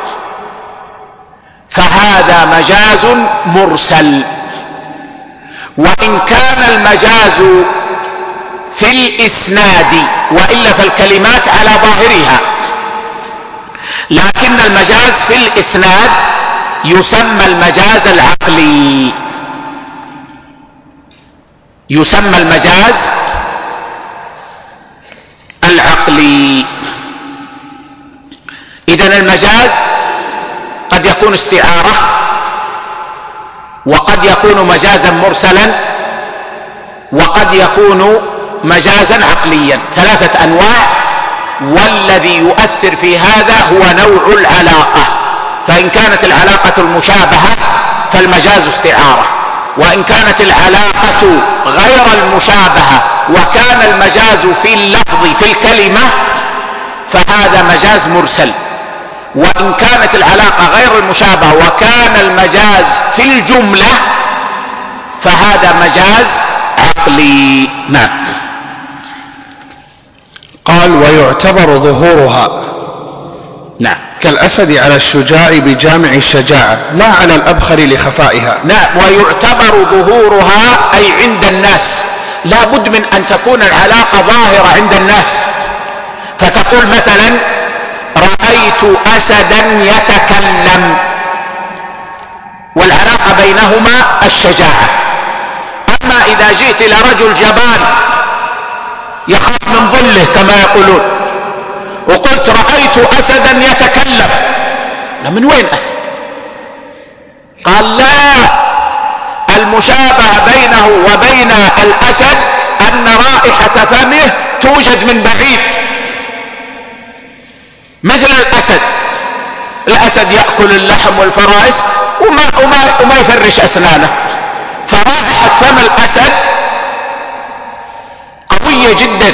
فهذا مجاز مرسل. وإن كان المجاز في الإسناد وإلا فالكلمات على ظاهرها، لكن المجاز في الإسناد يسمى المجاز العقلي، يسمى المجاز العقلي. إذن المجاز قد يكون استعارة، وقد يكون مجازا مرسلا، وقد يكون مجازا عقليا، ثلاثة أنواع. والذي يؤثر في هذا هو نوع العلاقة، فإن كانت العلاقة المشابهة فالمجاز استعارة، وإن كانت العلاقة غير المشابهة وكان المجاز في اللفظ في الكلمة فهذا مجاز مرسل، وإن كانت العلاقة غير المشابهة وكان المجاز في الجملة فهذا مجاز عقلي. نعم. قال: ويعتبر ظهورها نعم كالأسد على الشجاع بجامع الشجاعة لا على الأبخر لخفائها. نعم. ويعتبر ظهورها أي عند الناس، لا بد من أن تكون العلاقة ظاهرة عند الناس، فتقول مثلا: رأيت أسدا يتكلم، والعلاقة بينهما الشجاعة. أما إذا جئت إلى رجل جبان يخاف من ظله كما يقولون وقلت: رأيت أسدا يتكلم، لا، من وين أسد؟ قال: لا، المشابهة بينه وبين الأسد أن رائحة فمه توجد من بعيد، مثل الأسد. الأسد يأكل اللحم والفرائس وما, وما, وما يفرش أسنانه، فرائحة فم الأسد قوية جدا،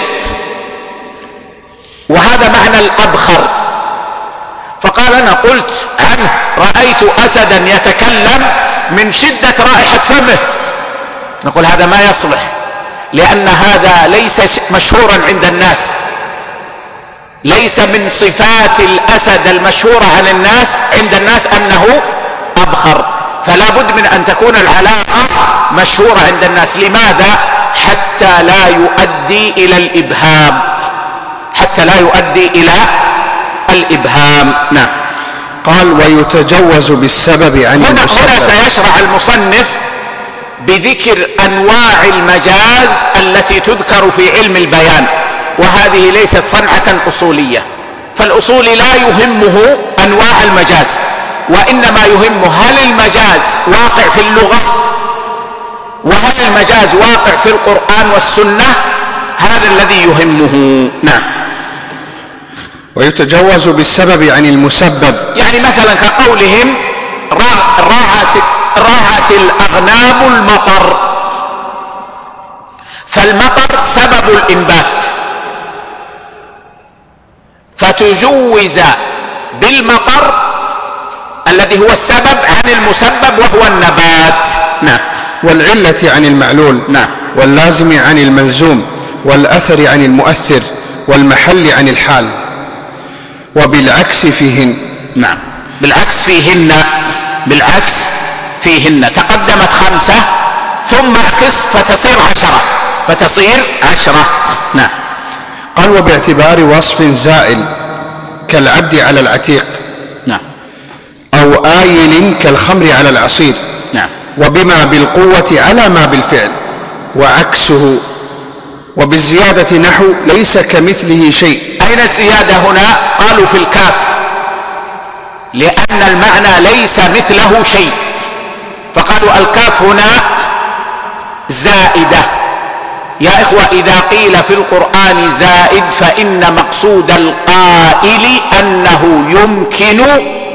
وهذا معنى الأبخر. فقال: أنا قلت عنه رأيت أسدا يتكلم من شدة رائحة فمه. نقول هذا ما يصلح، لأن هذا ليس مشهورا عند الناس، ليس من صفات الأسد المشهورة عن الناس عند الناس أنه أبخر، فلا بد من أن تكون العلاقة مشهورة عند الناس. لماذا؟ حتى لا يؤدي إلى الإبهام، حتى لا يؤدي إلى الإبهام. نعم. قال: ويتجوز بالسبب عن هنا, المسبب. هنا سيشرع المصنف بذكر أنواع المجاز التي تذكر في علم البيان، وهذه ليست صنعة أصولية، فالأصول لا يهمه أنواع المجاز، وإنما يهمه هل المجاز واقع في اللغة، وهل المجاز واقع في القرآن والسنة، هذا الذي يهمه. نعم. ويتجوز بالسبب عن المسبب، يعني مثلا كقولهم: راعت, راعت الأغنام المطر، فالمطر سبب الإنبات، فتجوز بالمطر الذي هو السبب عن المسبب وهو النبات. نعم. والعلة عن المعلول. نعم. واللازم عن الملزوم، والأثر عن المؤثر، والمحل عن الحال، وبالعكس فيهن. نعم. بالعكس فيهن، بالعكس فيهن تقدمت خمسة ثم اعكس فتصير عشرة، فتصير عشرة. نعم. قال: وباعتبار وصف زائل كالعبد على العتيق. نعم. أو آيل كالخمر على العصير. نعم. وبما بالقوة على ما بالفعل، وعكسه. وبالزيادة نحو ليس كمثله شيء. أين الزيادة هنا؟ قالوا في الكاف، لأن المعنى ليس مثله شيء، فقالوا الكاف هنا زائدة. يا إخوة، إذا قيل في القرآن زائد فإن مقصود القائل أنه يمكن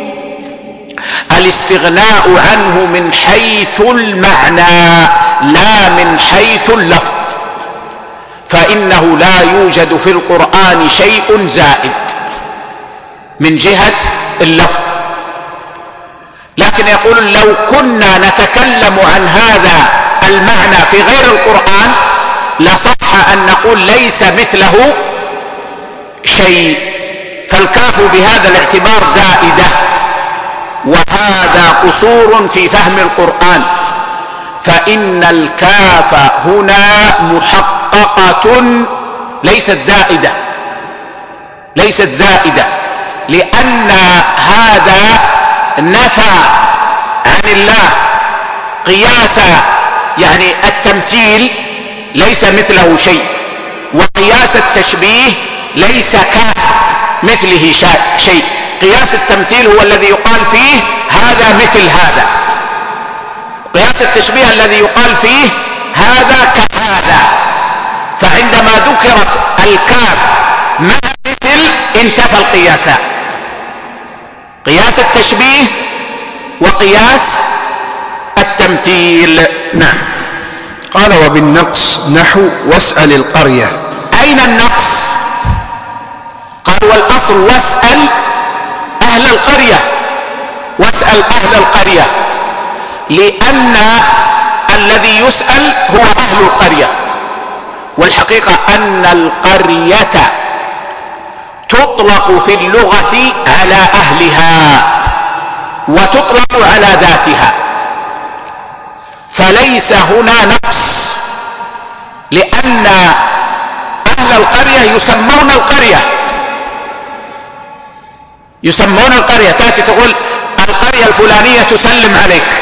الاستغناء عنه من حيث المعنى لا من حيث اللفظ، فإنه لا يوجد في القرآن شيء زائد من جهة اللفظ. لكن يقول لو كنا نتكلم عن هذا المعنى في غير القرآن لصح أن نقول ليس مثله شيء، فالكاف بهذا الاعتبار زائدة، وهذا قصور في فهم القرآن، فإن الكاف هنا محققة ليست زائدة، ليست زائدة، لأن هذا نفى عن الله قياس، يعني التمثيل ليس مثله شيء، وقياس التشبيه ليس كمثله شيء. قياس التمثيل هو الذي يقال فيه هذا مثل هذا، قياس التشبيه الذي يقال فيه هذا كهذا. فعندما ذكرت الكاف مع مثل انتفى القياسان، قياس التشبيه وقياس التمثيل. نعم. قال وبالنقص نحو واسأل القرية. أين النقص؟ قال والأصل واسأل أهل القرية، واسأل أهل القرية، لأن الذي يسأل هو أهل القرية. والحقيقة أن القرية تطلق في اللغة على أهلها وتطلق على ذاتها، فليس هنا نقص، لأن أهل القرية يسمون القرية، يسمون القرية. تأتي تقول القرية الفلانية تسلم عليك،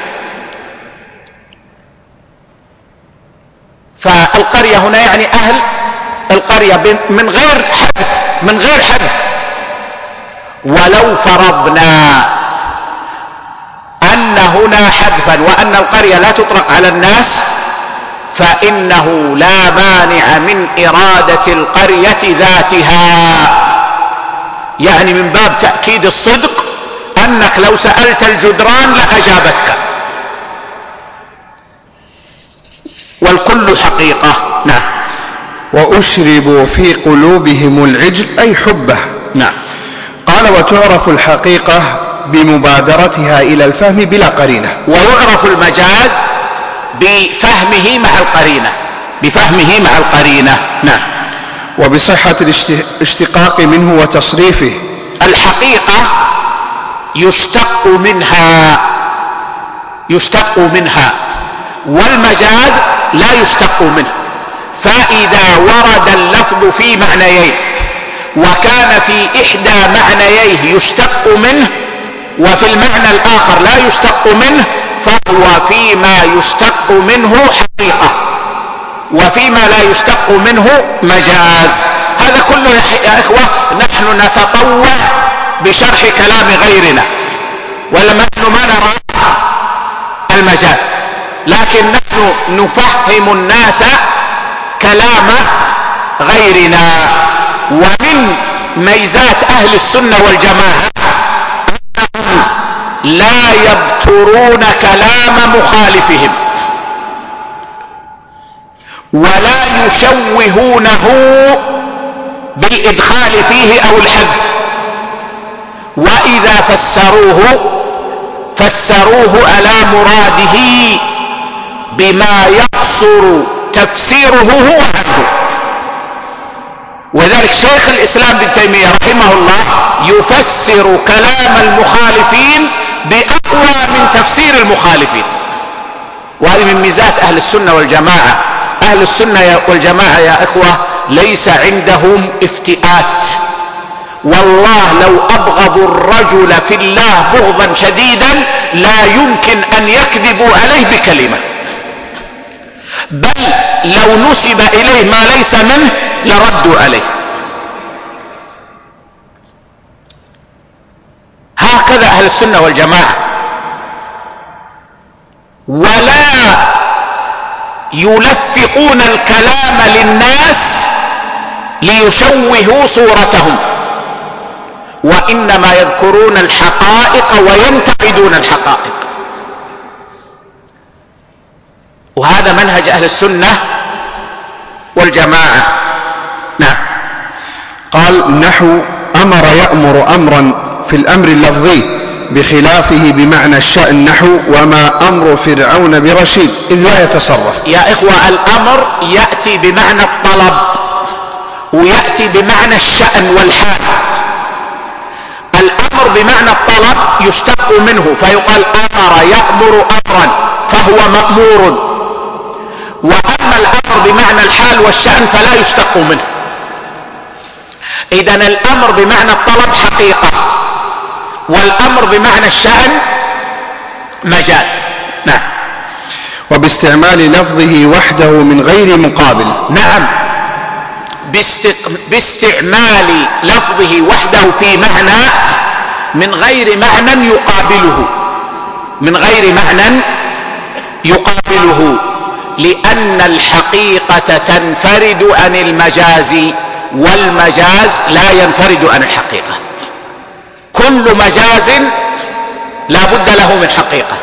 فالقرية هنا يعني أهل القرية من غير حذف، من غير حذف. ولو فرضنا أن هنا حذفا وأن القرية لا تطلق على الناس، فإنه لا مانع من إرادة القرية ذاتها، يعني من باب تأكيد الصدق أنك لو سألت الجدران لأجابتك، والكل حقيقة. نعم. وأشربوا في قلوبهم العجل أي حبه. نعم. قال وتعرف الحقيقة بمبادرتها إلى الفهم بلا قرينة. ويعرف المجاز بفهمه مع القرينة، بفهمه مع القرينة. نعم. وبصحة الاشتقاق منه وتصريفه. الحقيقة يشتق منها، يشتق منها، والمجاز لا يشتق منه. فإذا ورد اللفظ في معنيين وكان في إحدى معنييه يشتق منه وفي المعنى الآخر لا يشتق منه، فهو فيما يشتق منه حقيقة وفيما لا يشتق منه مجاز. هذا كله يا إخوة نحن نتطوع بشرح كلام غيرنا، ولا نحن ما نرى المجاز، لكن نحن نفهم الناس كلام غيرنا. ومن ميزات أهل السنة والجماعة أنهم لا يبترون كلام مخالفهم ولا يشوهونه بالإدخال فيه أو الحذف، وإذا فسروه فسروه على مراده بما يقصر تفسيره هو عنه. وذلك شيخ الإسلام ابن تيمية رحمه الله يفسر كلام المخالفين بأقوى من تفسير المخالفين. وهذه من ميزات أهل السنة والجماعة. أهل السنة والجماعة يا إخوة ليس عندهم افتئات، والله لو أبغضوا الرجل في الله بغضا شديدا لا يمكن أن يكذبوا عليه بكلمة، بل لو نسب إليه ما ليس منه لردوا عليه. هكذا أهل السنة والجماعة، ولا يلفقون الكلام للناس ليشوهوا صورتهم، وإنما يذكرون الحقائق وينتقدون الحقائق. وهذا منهج أهل السنة والجماعة. نعم. قال نحو أمر يأمر أمرا في الأمر اللفظي بخلافه بمعنى الشأن، نحو وما أمر فرعون برشيد إذ لا يتصرف. يا إخوة الأمر يأتي بمعنى الطلب ويأتي بمعنى الشأن والحال. الأمر بمعنى الطلب يشتق منه فيقال أمر يأمر أمرا، فهو مأمور، وأما الأمر بمعنى الحال والشأن فلا يشتق منه. إذن الأمر بمعنى الطلب حقيقة، والأمر بمعنى الشأن مجاز. نعم. وباستعمال لفظه وحده من غير مقابل. نعم، باستعمال لفظه وحده في معنى من غير معنى يقابله، من غير معنى يقابله، لأن الحقيقة تنفرد عن المجاز، والمجاز لا ينفرد عن الحقيقة. كل مجاز لا بد له من حقيقة،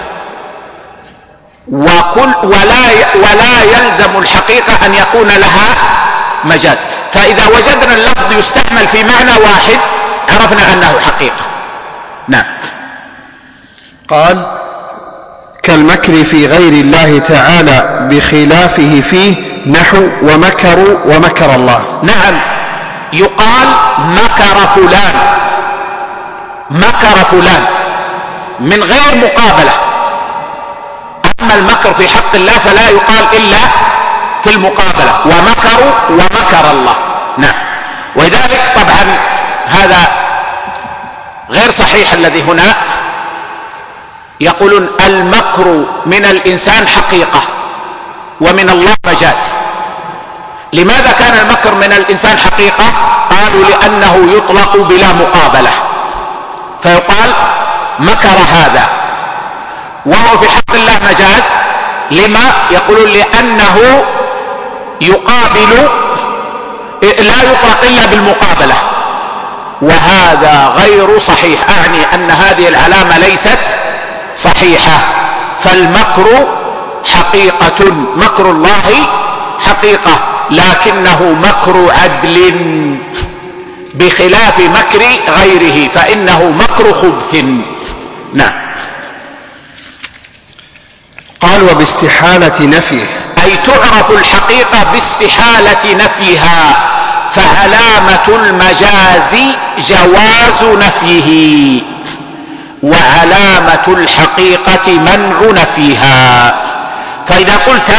وكل ولا ولا يلزم الحقيقة أن يكون لها مجاز. فإذا وجدنا اللفظ يستعمل في معنى واحد عرفنا أنه حقيقة. نعم. قال: كالمكر في غير الله تعالى بخلافه فيه، نحو ومكروا ومكر الله. نعم، يقال مكر فلان، مكر فلان من غير مقابلة. أما المكر في حق الله فلا يقال إلا في المقابلة، ومكروا ومكر الله. نعم. ولذلك طبعا هذا غير صحيح الذي هنا يقولون المكر من الإنسان حقيقة ومن الله مجاز. لماذا كان المكر من الإنسان حقيقة؟ قالوا لأنه يطلق بلا مقابلة، فيقال مكر هذا، وهو في حق الله مجاز. لما؟ يقولون لأنه يقابل، لا يطلق إلا بالمقابلة، وهذا غير صحيح. أعني أن هذه العلامة ليست صحيحة. فالمكر حقيقة، مكر الله حقيقة، لكنه مكر عدل بخلاف مكر غيره، فإنه مكر خبث. نعم. قال: وباستحالة نفيه، أي تعرف الحقيقة باستحالة نفيها، فعلامة المجاز جواز نفيه، وعلامة الحقيقة منع نفيها. فإذا قلت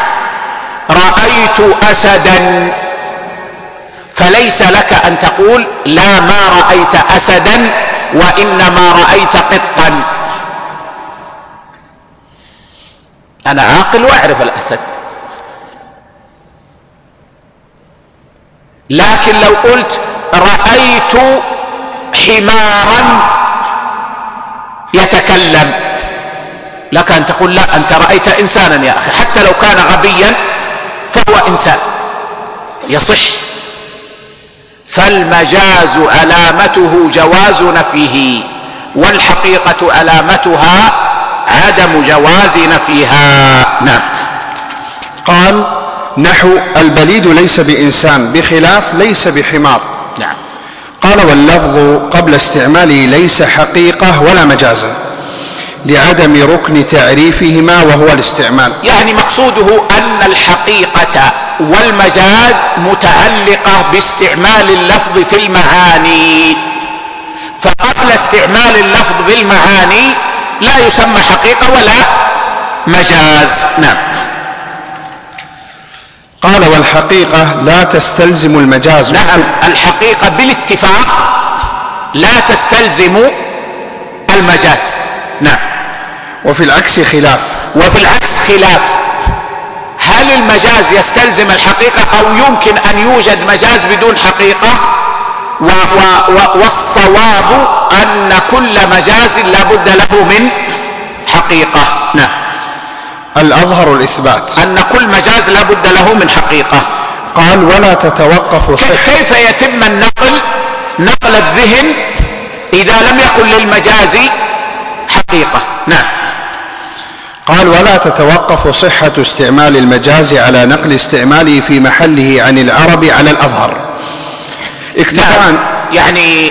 رأيت أسدا، فليس لك أن تقول لا ما رأيت أسدا وإنما رأيت قطا. أنا عاقل وأعرف الأسد، لكن لو قلت رأيت حمارا يتكلم لك أن تقول لا، أنت رأيت إنسانا يا أخي، حتى لو كان غبيا فهو إنسان يصح. فالمجاز علامته جواز نفيه، والحقيقة علامتها عدم جواز نفيها. نعم. قال: نحو البليد ليس بإنسان بخلاف ليس بحمار. نعم. قال: واللفظ قبل استعماله ليس حقيقة ولا مجازا، لعدم ركن تعريفهما وهو الاستعمال. يعني مقصوده أن الحقيقة والمجاز متعلقة باستعمال اللفظ في المعاني، فقبل استعمال اللفظ بالمعاني لا يسمى حقيقة ولا مجاز. نعم. قال: والحقيقة لا تستلزم المجاز. نعم، الحقيقة بالاتفاق لا تستلزم المجاز. نعم. وفي العكس خلاف. وفي العكس خلاف، هل المجاز يستلزم الحقيقة أو يمكن أن يوجد مجاز بدون حقيقة؟ و و و والصواب أن كل مجاز لا بد له من حقيقة. نعم. الأظهر الإثبات، أن كل مجاز لا بد له من حقيقة. قال: ولا تتوقف صحة. كيف يتم النقل، نقل الذهن، إذا لم يكن للمجاز حقيقة؟ نعم. قال: ولا تتوقف صحة استعمال المجاز على نقل استعماله في محله عن العرب على الأظهر اكتفاء. نعم. يعني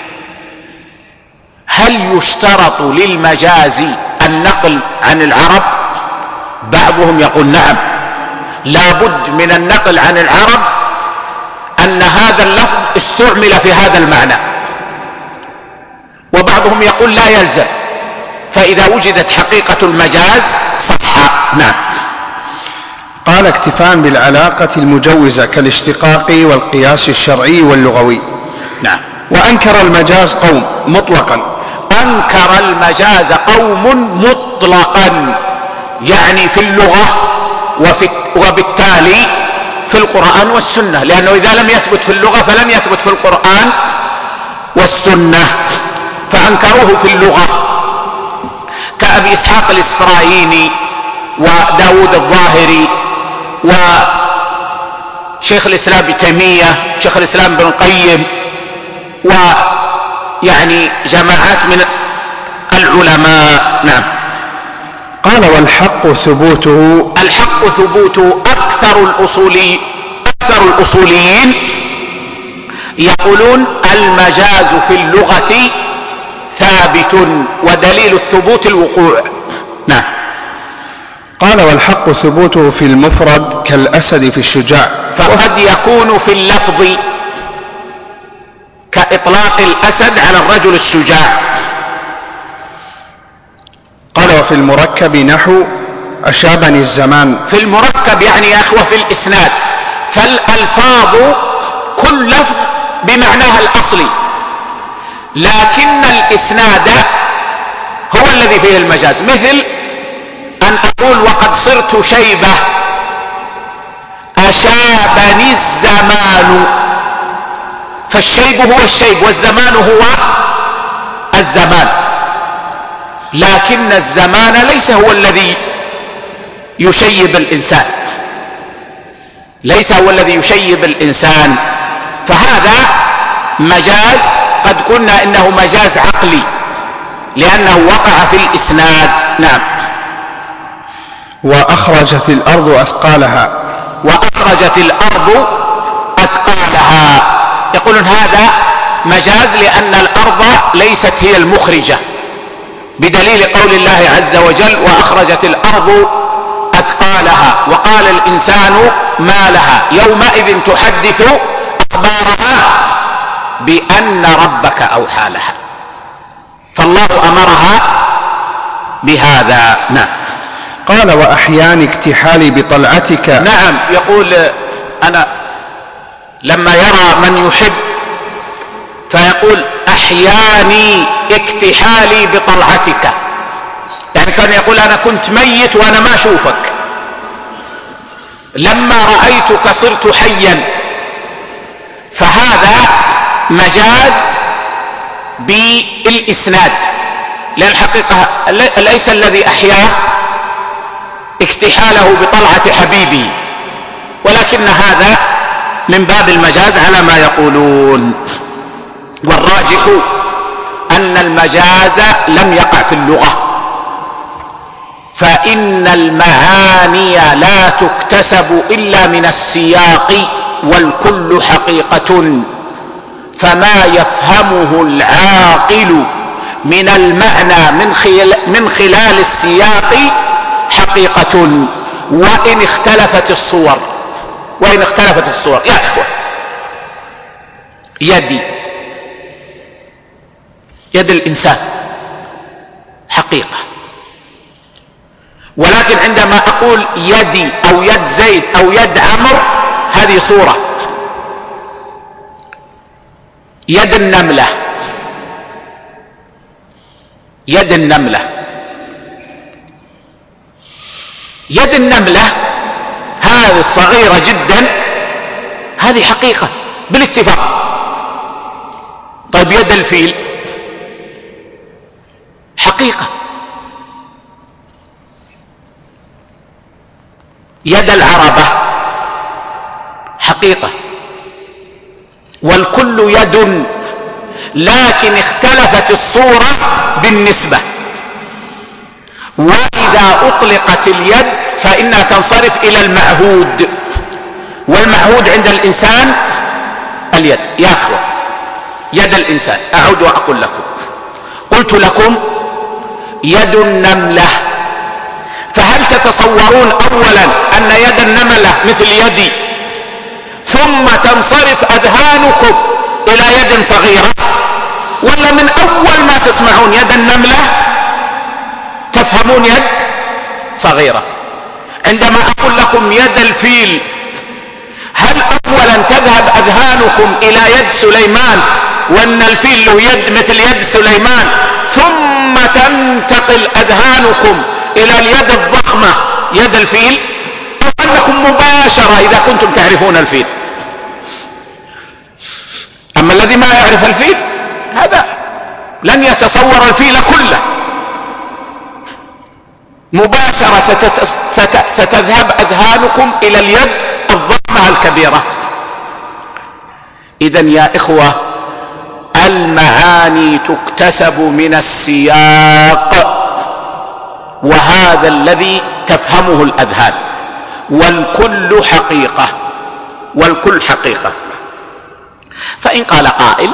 هل يشترط للمجاز النقل عن العرب؟ بعضهم يقول نعم، لا بد من النقل عن العرب أن هذا اللفظ استعمل في هذا المعنى. وبعضهم يقول لا يلزم، فإذا وجدت حقيقة المجاز صح. نعم. قال اكتفاء بالعلاقة المجوزة كالاشتقاق والقياس الشرعي واللغوي. نعم. وأنكر المجاز قوم مطلقا. أنكر المجاز قوم مطلقا، يعني في اللغة وفي وبالتالي في القرآن والسنة، لأنه إذا لم يثبت في اللغة فلم يثبت في القرآن والسنة، فأنكروه في اللغة كأبي إسحاق الإسفرايني وداود الظاهري وشيخ الإسلام ابن تيمية شيخ الإسلام ابن القيم ويعني جماعات من العلماء. نعم. قال والحق ثبوته. الحق ثبوته. أكثر الأصولي أكثر الأصوليين يقولون المجاز في اللغة ثابت ودليل الثبوت الوقوع. نعم. قال والحق ثبوته في المفرد كالأسد في الشجاع. فقد يكون في اللفظ كإطلاق الأسد على الرجل الشجاع. قال وفي المركب نحو أشابني الزمان. في المركب يعني يا أخوة في الإسناد، فالألفاظ كل لفظ بمعناها الأصلي، لكن الإسناد هو الذي فيه المجاز. مثل أن أقول وقد صرت شيبة أشابني الزمان، فالشيب هو الشيب والزمان هو الزمان، لكن الزمان ليس هو الذي يشيب الإنسان، ليس هو الذي يشيب الإنسان، فهذا مجاز قد قلنا إنه مجاز عقلي لأنه وقع في الإسناد. نعم. وأخرجت الأرض أثقالها. وأخرجت الأرض أثقالها، يقولون هذا مجاز لأن الأرض ليست هي المخرجة، بدليل قول الله عز وجل وأخرجت الأرض أثقالها وقال الإنسان ما لها يومئذ تحدث أخبارها بأن ربك أوحى لها، فالله أمرها بهذا. نعم. قال وأحيان اكتحالي بطلعتك. نعم. يقول أنا لما يرى من يحب فيقول أحياني اكتحالي بطلعتك، يعني كان يقول أنا كنت ميت وأنا ما أشوفك، لما رأيتك صرت حيا، فهذا مجاز بالإسناد، لأن الحقيقة ليس الذي أحياه اكتحاله بطلعة حبيبه، ولكن هذا من باب المجاز على ما يقولون. والراجح أن المجاز لم يقع في اللغة، فإن المعاني لا تكتسب إلا من السياق، والكل حقيقة، فما يفهمه العاقل من المعنى من خلال السياق حقيقة، وإن اختلفت الصور وإن اختلفت الصور. يا إخوة، يدي يد الإنسان حقيقة، ولكن عندما أقول يدي أو يد زيد أو يد عمرو هذه صورة. يد النملة يد النملة يد النملة هذه الصغيرة جدا، هذه حقيقة بالاتفاق. طيب يد الفيل حقيقة، يد العربة حقيقة، والكل يد، لكن اختلفت الصورة بالنسبة. وإذا أطلقت اليد فإنها تنصرف إلى المعهود، والمعهود عند الإنسان اليد. يا أخوة، يد الإنسان، أعود وأقول لكم، قلت لكم يد النملة، فهل تتصورون أولا أن يد النملة مثل يدي ثم تنصرف أذهانكم إلى يد صغيرة، ولا من أول ما تسمعون يد النملة تفهمون يد صغيرة. عندما أقول لكم يد الفيل، هل أولا تذهب أذهانكم إلى يد سليمان وأن الفيل له يد مثل يد سليمان، ثم تنتقل أذهانكم إلى اليد الضخمة يد الفيل؟ أو أنكم مباشرة إذا كنتم تعرفون الفيل؟ أما الذي ما يعرف الفيل هذا لن يتصور الفيل كله، مباشرة ستت... ست... ستذهب أذهانكم إلى اليد الضخمة الكبيرة. إذن يا إخوة، المعاني تكتسب من السياق، وهذا الذي تفهمه الأذهان، والكل حقيقة، والكل حقيقة. فإن قال قائل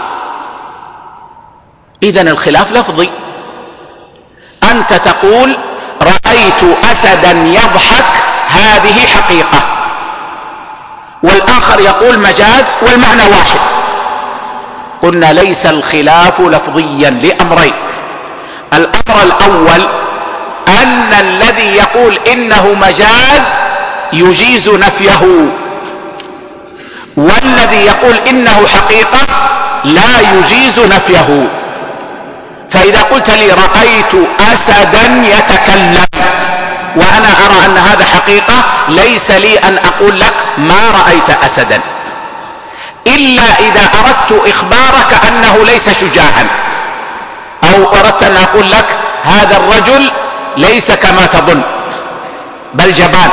إذن الخلاف لفظي، أنت تقول رأيت أسدا يضحك هذه حقيقة، والآخر يقول مجاز والمعنى واحد. قلنا ليس الخلاف لفظيا لأمرين. الأمر الأول أن الذي يقول إنه مجاز يجيز نفيه، والذي يقول إنه حقيقة لا يجيز نفيه. فإذا قلت لي رأيت أسدا يتكلم وأنا أرى أن هذا حقيقة، ليس لي أن أقول لك ما رأيت أسدا، إلا إذا أردت إخبارك أنه ليس شجاعا، أو أردت أن أقول لك هذا الرجل ليس كما تظن بل جبان.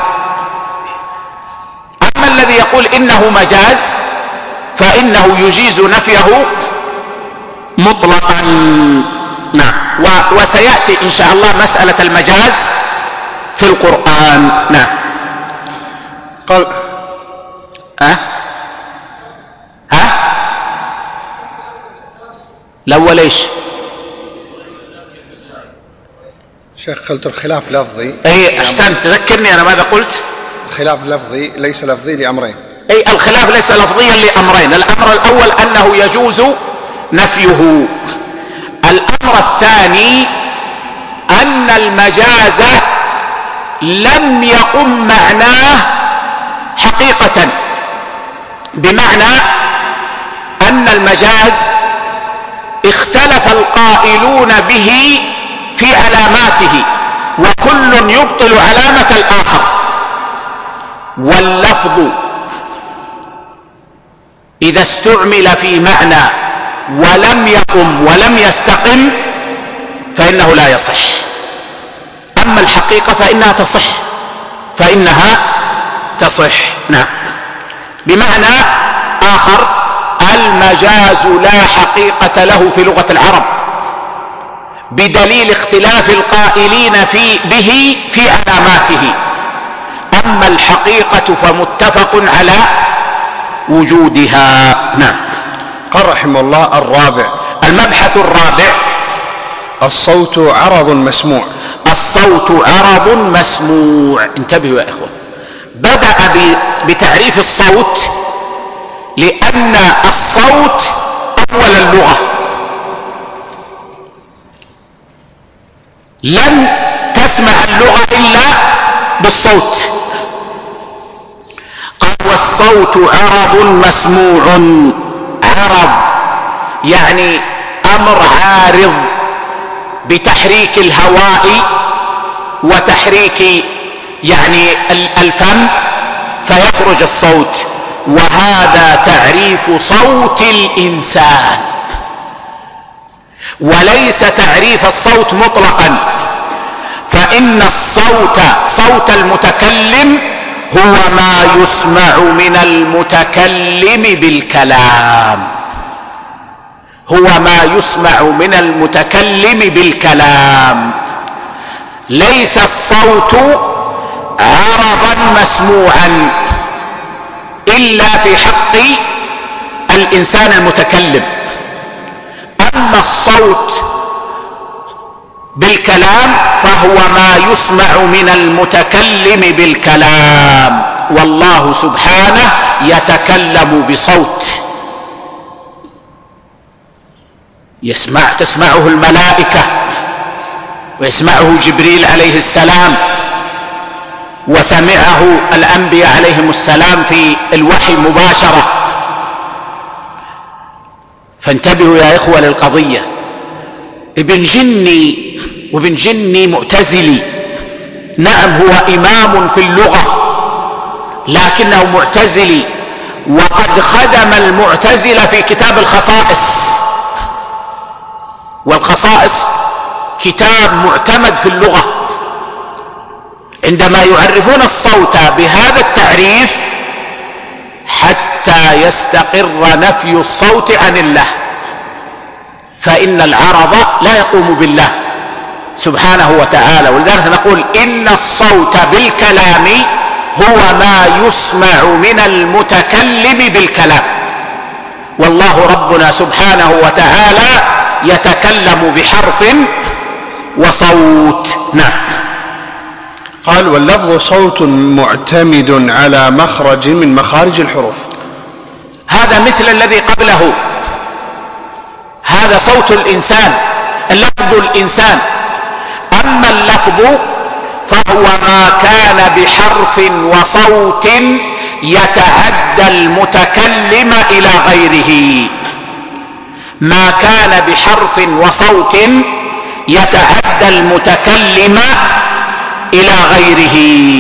أما الذي يقول إنه مجاز فإنه يجيز نفيه مطلقا. نعم، وسيأتي إن شاء الله مسألة المجاز في القرآن. نعم. قال ها ها الأول إيش؟ شيخ قلت الخلاف لفظي. أي أحسنت، تذكرني أنا ماذا قلت؟ الخلاف لفظي ليس لفظي لأمرين. أي الخلاف ليس لفظيا لأمرين. الأمر الأول أنه يجوز نفيه. الأمر الثاني أن المجاز لم يقم معناه حقيقة، بمعنى أن المجاز اختلف القائلون به في علاماته، وكل يبطل علامة الآخر. واللفظ إذا استعمل في معنى ولم يقم ولم يستقم فإنه لا يصح. أما الحقيقة فإنها تصح، فإنها تصح. نعم. بمعنى آخر، المجاز لا حقيقة له في لغة العرب بدليل اختلاف القائلين في به في علاماته. أما الحقيقة فمتفق على وجودها. نعم. قال رحمه الله: الرابع، المبحث الرابع: الصوت عرض مسموع. الصوت عرض مسموع. انتبهوا يا إخوة، بدأ بتعريف الصوت لأن الصوت أول اللغة، لن تسمع اللغة إلا بالصوت. قال: والصوت عرض مسموع. عرض يعني أمر عارض بتحريك الهواء وتحريك يعني الفم فيخرج الصوت، وهذا تعريف صوت الإنسان، وليس تعريف الصوت مطلقا، فإن الصوت صوت المتكلم هو ما يسمع من المتكلم بالكلام، هو ما يسمع من المتكلم بالكلام. ليس الصوت عرضا مسموعا إلا في حق الإنسان المتكلم. أما الصوت بالكلام فهو ما يسمع من المتكلم بالكلام، والله سبحانه يتكلم بصوت يسمع تسمعه الملائكة ويسمعه جبريل عليه السلام، وسمعه الأنبياء عليهم السلام في الوحي مباشرة. فانتبهوا يا إخوة للقضية. ابن جني وابن جني معتزلي، نعم هو إمام في اللغة لكنه معتزلي، وقد خدم المعتزلة في كتاب الخصائص، والخصائص كتاب معتمد في اللغة. عندما يعرفون الصوت بهذا التعريف حتى يستقر نفي الصوت عن الله، فإن العرض لا يقوم بالله سبحانه وتعالى. ولذلك نقول إن الصوت بالكلام هو ما يسمع من المتكلم بالكلام، والله ربنا سبحانه وتعالى يتكلم بحرف وصوت. نعم. قال واللفظ صوت معتمد على مخرج من مخارج الحروف. هذا مثل الذي قبله، هذا صوت الإنسان، اللفظ الإنسان. أما اللفظ فهو ما كان بحرف وصوت يتعدى المتكلم إلى غيره، ما كان بحرف وصوت يتعدى المتكلم إلى غيره.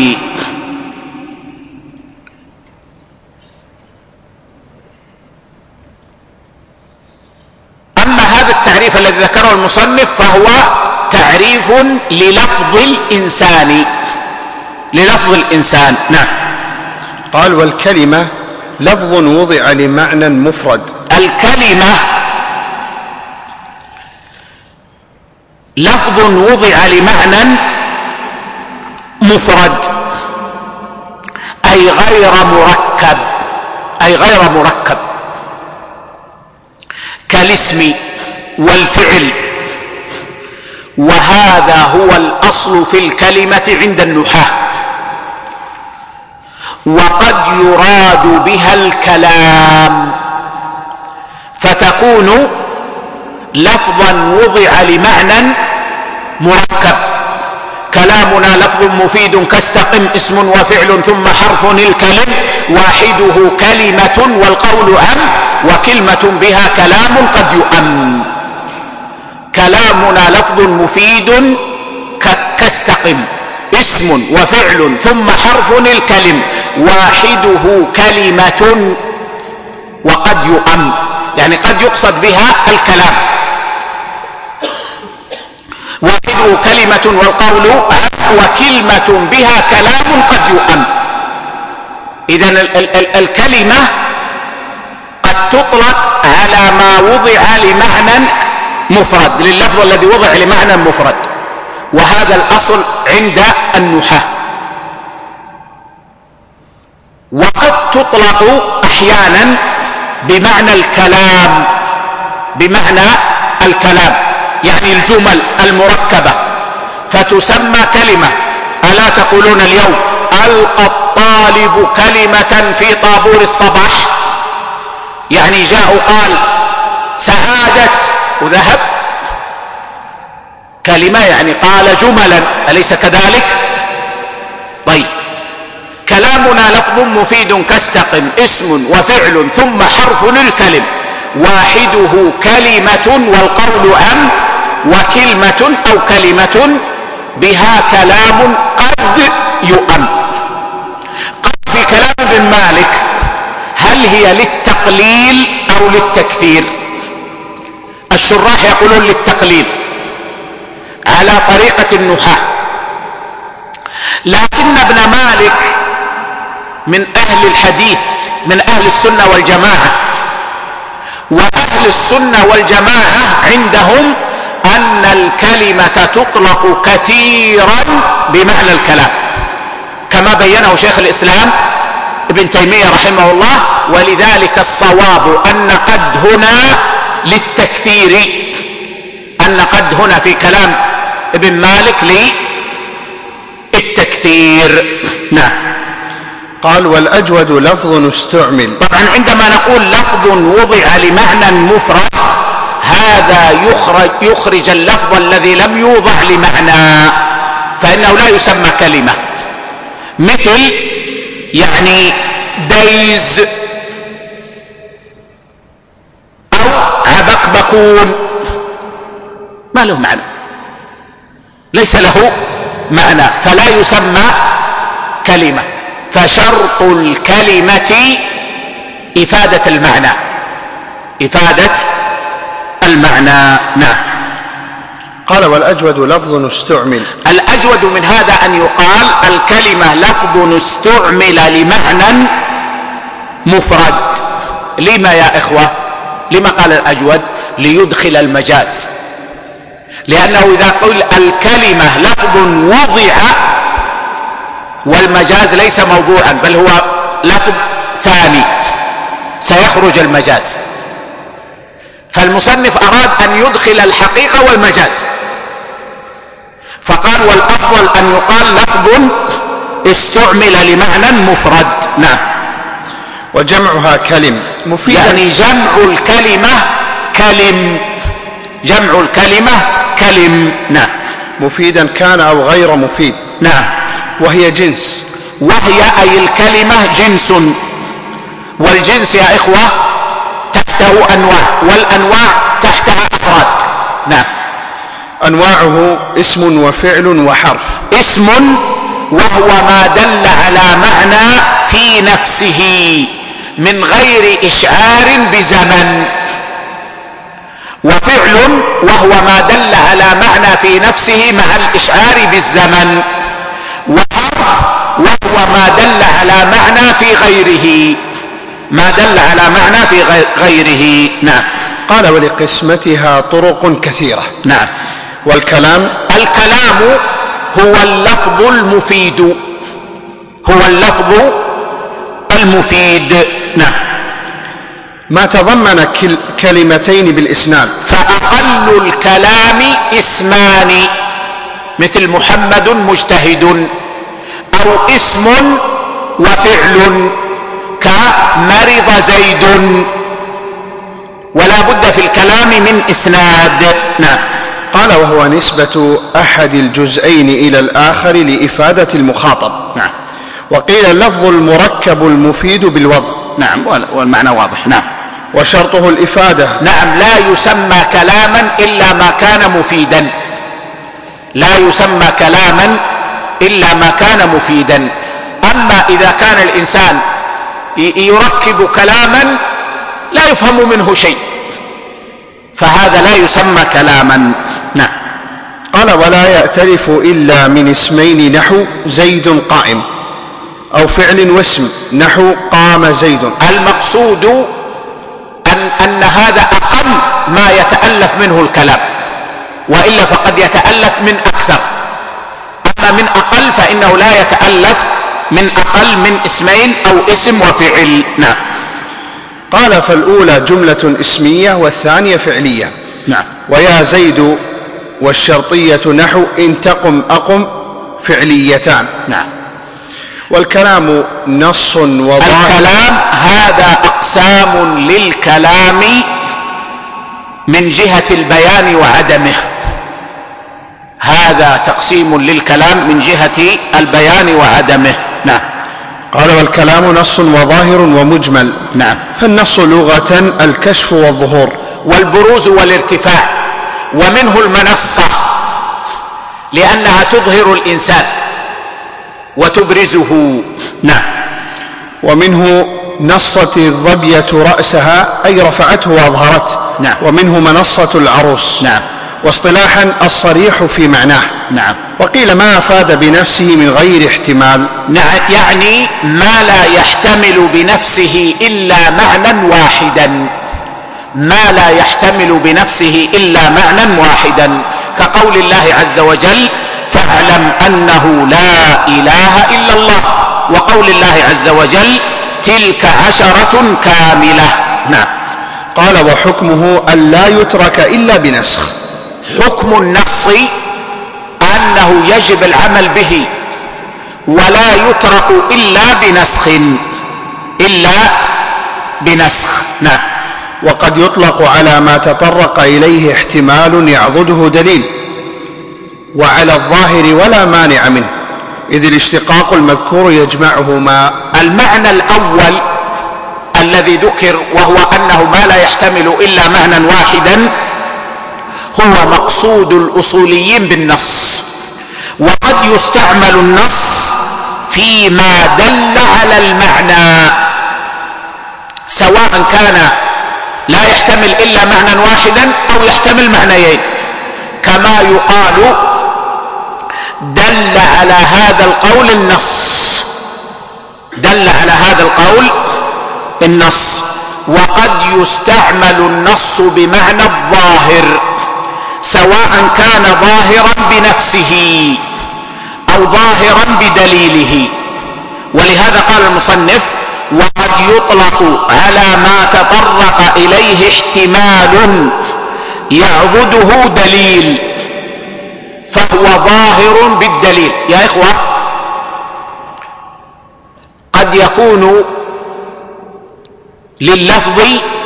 أما هذا التعريف الذي ذكره المصنف فهو تعريف للفظ الإنسان، للفظ الإنسان. نعم. قال والكلمة لفظ وضع لمعنى مفرد. الكلمة لفظ وضع لمعنى مفرد، أي غير مركب، أي غير مركب، كالاسم والفعل. وهذا هو الأصل في الكلمة عند النحاة. وقد يراد بها الكلام فتكون لفظا وضع لمعنى مركب. كلامنا لفظ مفيد كاستقم اسم وفعل ثم حرف الكلم واحده كلمة والقول أم، وكلمة بها كلام قد يؤم. كلامنا لفظ مفيد كاستقم اسم وفعل ثم حرف الكلم واحده كلمة وقد يؤم، يعني قد يقصد بها الكلام. واحده كلمة والقول أم، وكلمة بها كلام قد يؤم. إذن ال ال ال الكلمة قد تطلق على ما وضع لمعنى مفرد، لللفظ الذي وضع لمعنى مفرد، وهذا الأصل عند النحاة. وقد تطلق أحيانا بمعنى الكلام، بمعنى الكلام يعني الجمل المركبة، فتسمى كلمة. ألا تقولون اليوم ألقى الطالب كلمة في طابور الصباح، يعني جاء قال سعادت وذهب، كلمة يعني قال جملا، أليس كذلك؟ طيب، كلامنا لفظ مفيد كاستقم اسم وفعل ثم حرف الكلم واحده كلمة والقول أم، وكلمة أو كلمة بها كلام قد يؤم. قد في كلام ابن مالك هل هي للتقليل أو للتكثير؟ الشراح يقولون للتقليل على طريقة النحاة، لكن ابن مالك من أهل الحديث، من أهل السنة والجماعة، وأهل السنة والجماعة عندهم أن الكلمة تطلق كثيرا بمعنى الكلام، كما بينه شيخ الإسلام ابن تيمية رحمه الله. ولذلك الصواب أن قد هنا للتكثير، أن قد هنا في كلام ابن مالك للتكثير. نعم. قال والأجود لفظ استعمل. طبعا عندما نقول لفظ وضع لمعنى مفرد، هذا يخرج, يخرج اللفظ الذي لم يوضع لمعنى، فإنه لا يسمى كلمة. مثل يعني ديز أو عبكبكون، ما له معنى، ليس له معنى، فلا يسمى كلمة. فشرط الكلمة إفادة المعنى، إفادة المعنى. نعم. قال والأجود لفظ استعمل. الأجود من هذا أن يقال الكلمة لفظ استعمل لمعنى مفرد. لما يا إخوة؟ لما قال الأجود؟ ليدخل المجاز، لأنه إذا قل الكلمة لفظ وضع والمجاز ليس موضوعا بل هو لفظ ثاني سيخرج المجاز، فالمصنف أراد أن يدخل الحقيقة والمجاز، فقال والأفضل أن يقال لفظ استعمل لمعنى مفرد. نعم. وجمعها كلم مفيد، يعني جمع الكلمة كلم، جمع الكلمة كلم. نعم. مفيدا كان أو غير مفيد. نعم. وهي جنس، وهي أي الكلمة جنس، والجنس يا إخوة تحته أنواع، والأنواع تحتها أفراد. نعم. أنواعه اسم وفعل وحرف. اسم وهو ما دل على معنى في نفسه من غير إشعار بزمن، وفعل وهو ما دل على معنى في نفسه مع الإشعار بالزمن، وحرف وهو ما دل على معنى في غيره، ما دل على معنى في غيره. نعم. قال ولقسمتها طرق كثيرة. نعم. والكلام، الكلام هو اللفظ المفيد، هو اللفظ المفيد. نعم. ما تضمن كلمتين بالإسناد. فأقل الكلام اسمان، مثل محمد مجتهد، أو اسم وفعل كمرض زيد، ولا بد في الكلام من إسناد. نعم. قال وهو نسبة أحد الجزئين إلى الآخر لإفادة المخاطب. نعم. وقيل اللفظ المركب المفيد بالوضع. نعم، والمعنى واضح. نعم. وشرطه الإفادة. نعم. لا يسمى كلاما إلا ما كان مفيدا، لا يسمى كلاما إلا ما كان مفيدا. أما إذا كان الإنسان يركب كلاما لا يفهم منه شيء فهذا لا يسمى كلاما. نعم. قال ولا يأتلف إلا من اسمين نحو زيد قائم، أو فعل واسم نحو قام زيد. المقصود أن, أن هذا أقل ما يتألف منه الكلام، وإلا فقد يتألف من أكثر، أما من أقل فإنه لا يتألف من أقل من اسمين أو اسم وفعل. نعم. قال فالأولى جملة اسمية والثانية فعلية. نعم. ويا زيد والشرطية نحو إن تقم أقم فعليتان. نعم. والكلام نص وظاهر. الكلام هذا أقسام للكلام من جهة البيان وعدمه، هذا تقسيم للكلام من جهة البيان وعدمه. نعم. قال والكلام نص وظاهر ومجمل. نعم. فالنص لغة الكشف والظهور والبروز والارتفاع، ومنه المنصة لأنها تظهر الإنسان وتبرزه. نعم. ومنه نصت الظبية رأسها أي رفعته وأظهرته. نعم. ومنه منصة العروس. نعم. واصطلاحا الصريح في معناه. نعم. وقيل ما أفاد بنفسه من غير احتمال. نعم. يعني ما لا يحتمل بنفسه إلا معنى واحدا، ما لا يحتمل بنفسه إلا معنى واحدا، كقول الله عز وجل فاعلم أنه لا إله إلا الله، وقول الله عز وجل تلك عشرة كاملة. نعم. قال وحكمه أن لا يترك إلا بنسخ. حكم النص أنه يجب العمل به ولا يترك إلا بنسخ، إلا بنسخ. نعم. وقد يطلق على ما تطرق إليه احتمال يعضده دليل، وعلى الظاهر ولا مانع منه، إذ الاشتقاق المذكور يجمعهما. المعنى الأول الذي ذكر وهو أنه ما لا يحتمل إلا معنى واحدا هو مقصود الأصوليين بالنص، وقد يستعمل النص فيما دل على المعنى، سواء كان لا يحتمل إلا معنى واحدا أو يحتمل معنيين، كما يقال دل على هذا القول النص، دل على هذا القول النص. وقد يستعمل النص بمعنى الظاهر، سواء كان ظاهرا بنفسه أو ظاهرا بدليله. ولهذا قال المصنف: وقد يطلق على ما تطرق إليه احتمال يعضده دليل فهو ظاهر بالدليل. يا إخوة، قد يكون لللفظ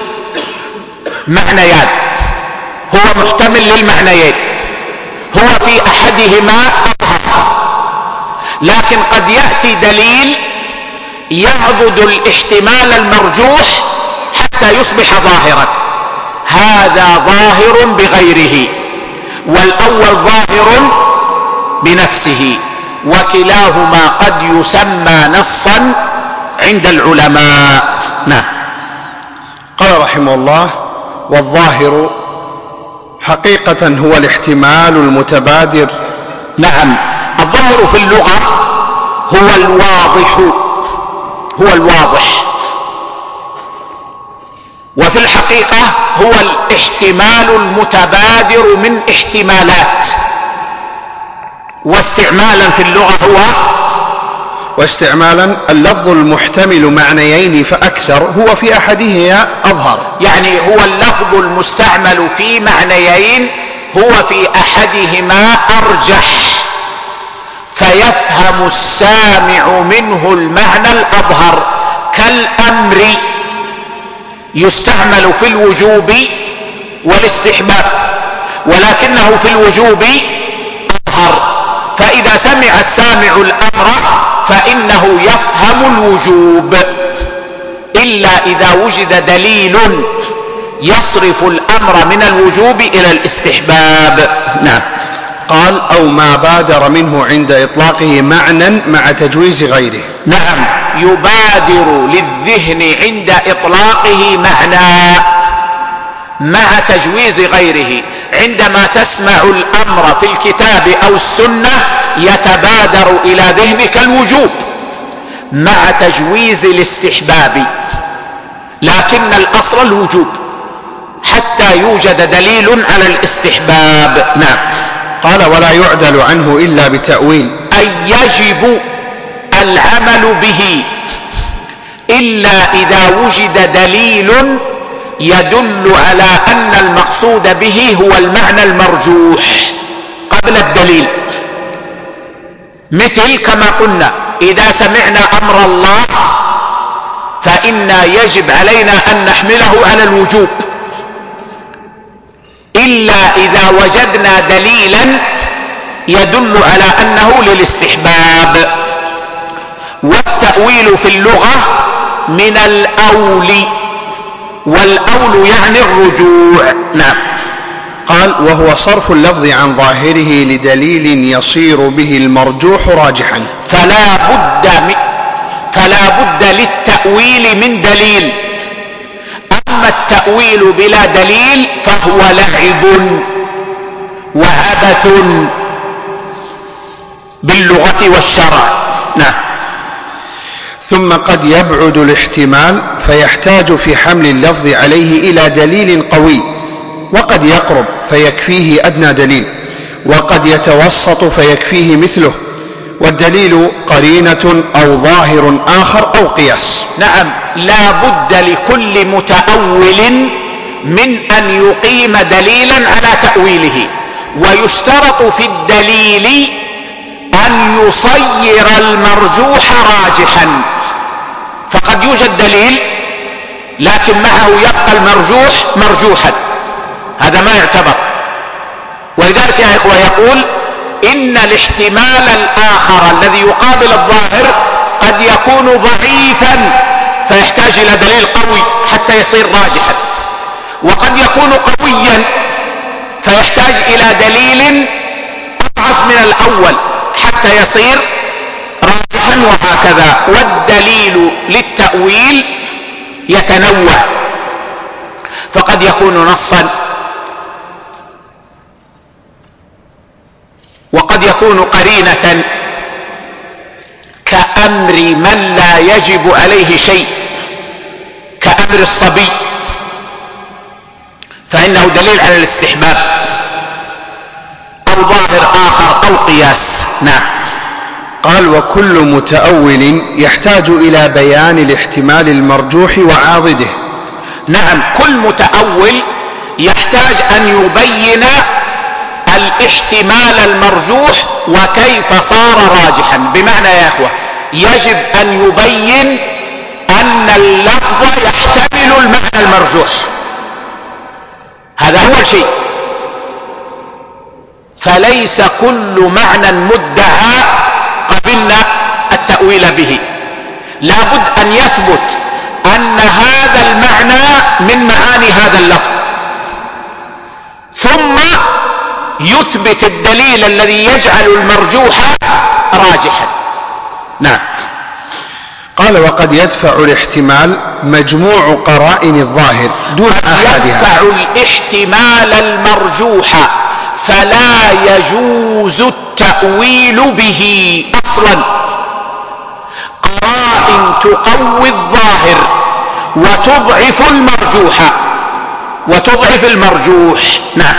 معنيان، هو محتمل للمعنيين، هو في أحدهما أظهر، لكن قد يأتي دليل يعضد الاحتمال المرجوح حتى يصبح ظاهرا، هذا ظاهر بغيره، والأول ظاهر بنفسه، وكلاهما قد يسمى نصا عند العلماء. نعم. قال رحمه الله: والظاهر حقيقة هو الاحتمال المتبادر. نعم، الظاهر في اللغة هو الواضح، هو الواضح، وفي الحقيقة هو الاحتمال المتبادر من احتمالات. واستعمالا في اللغة هو واستعمالا اللفظ المحتمل معنيين فأكثر هو في أحدهما أظهر، يعني هو اللفظ المستعمل في معنيين هو في أحدهما أرجح، فيفهم السامع منه المعنى الأظهر، كالأمر يستعمل في الوجوب والاستحباب، ولكنه في الوجوب أظهر، فإذا سمع السامع الأمر فإنه يفهم الوجوب، إلا إذا وجد دليل يصرف الأمر من الوجوب إلى الاستحباب. نعم. قال: أو ما بادر منه عند إطلاقه معنى مع تجويز غيره. نعم، يبادر للذهن عند إطلاقه معنى مع تجويز غيره. عندما تسمع الأمر في الكتاب أو السنة يتبادر إلى ذهنك الوجوب مع تجويز الاستحباب، لكن الأصل الوجوب حتى يوجد دليل على الاستحباب. نعم. قال: ولا يعدل عنه إلا بتأويل، أي يجب العمل به إلا إذا وجد دليل يدل على أن المقصود به هو المعنى المرجوح قبل الدليل، مثل كما قلنا: إذا سمعنا أمر الله فإنا يجب علينا أن نحمله على الوجوب، إلا إذا وجدنا دليلا يدل على أنه للاستحباب. والتأويل في اللغة من الأول، والأول يعني الرجوع. نعم. قال: وهو صرف اللفظ عن ظاهره لدليل يصير به المرجوح راجحا. فلا بد من فلا بد للتأويل من دليل، أما التأويل بلا دليل فهو لعب وعبث باللغة والشرع. نعم. ثم قد يبعد الاحتمال فيحتاج في حمل اللفظ عليه إلى دليل قوي، وقد يقرب فيكفيه أدنى دليل، وقد يتوسط فيكفيه مثله، والدليل قرينة أو ظاهر آخر أو قياس. نعم، لا بد لكل متأول من أن يقيم دليلا على تأويله، ويشترط في الدليل أن يصير المرجوح راجحا. فقد يوجد دليل لكن معه يبقى المرجوح مرجوحا، هذا ما يعتبر. ولذلك يا إخوة يقول إن الاحتمال الآخر الذي يقابل الظاهر قد يكون ضعيفا فيحتاج إلى دليل قوي حتى يصير راجحا، وقد يكون قويا فيحتاج إلى دليل أضعف من الأول حتى يصير راجحا، وهكذا. والدليل للتأويل يتنوع، فقد يكون نصا وقد يكون قرينة كأمر من لا يجب عليه شيء، كأمر الصبي فإنه دليل على الاستحباب، أو ظاهر آخر أو قياس. نعم. قال وكل متأول يحتاج إلى بيان الاحتمال المرجوح وعاضده. نعم، كل متأول يحتاج أن يبين الاحتمال المرجوح وكيف صار راجحا. بمعنى يا أخوة يجب أن يبين أن اللفظ يحتمل المعنى المرجوح، هذا أول شيء. فليس كل معنى مدعى قبلنا التأويل به، لابد أن يثبت أن هذا المعنى من معاني هذا اللفظ، ثم يثبت الدليل الذي يجعل المرجوح راجحا. نعم. قال وقد يدفع الاحتمال مجموع قرائن الظاهر دون أحدها. يدفع الاحتمال المرجوح فلا يجوز التأويل به أصلا. قرائن تقوي الظاهر وتضعف المرجوح وتضعف المرجوح. نعم.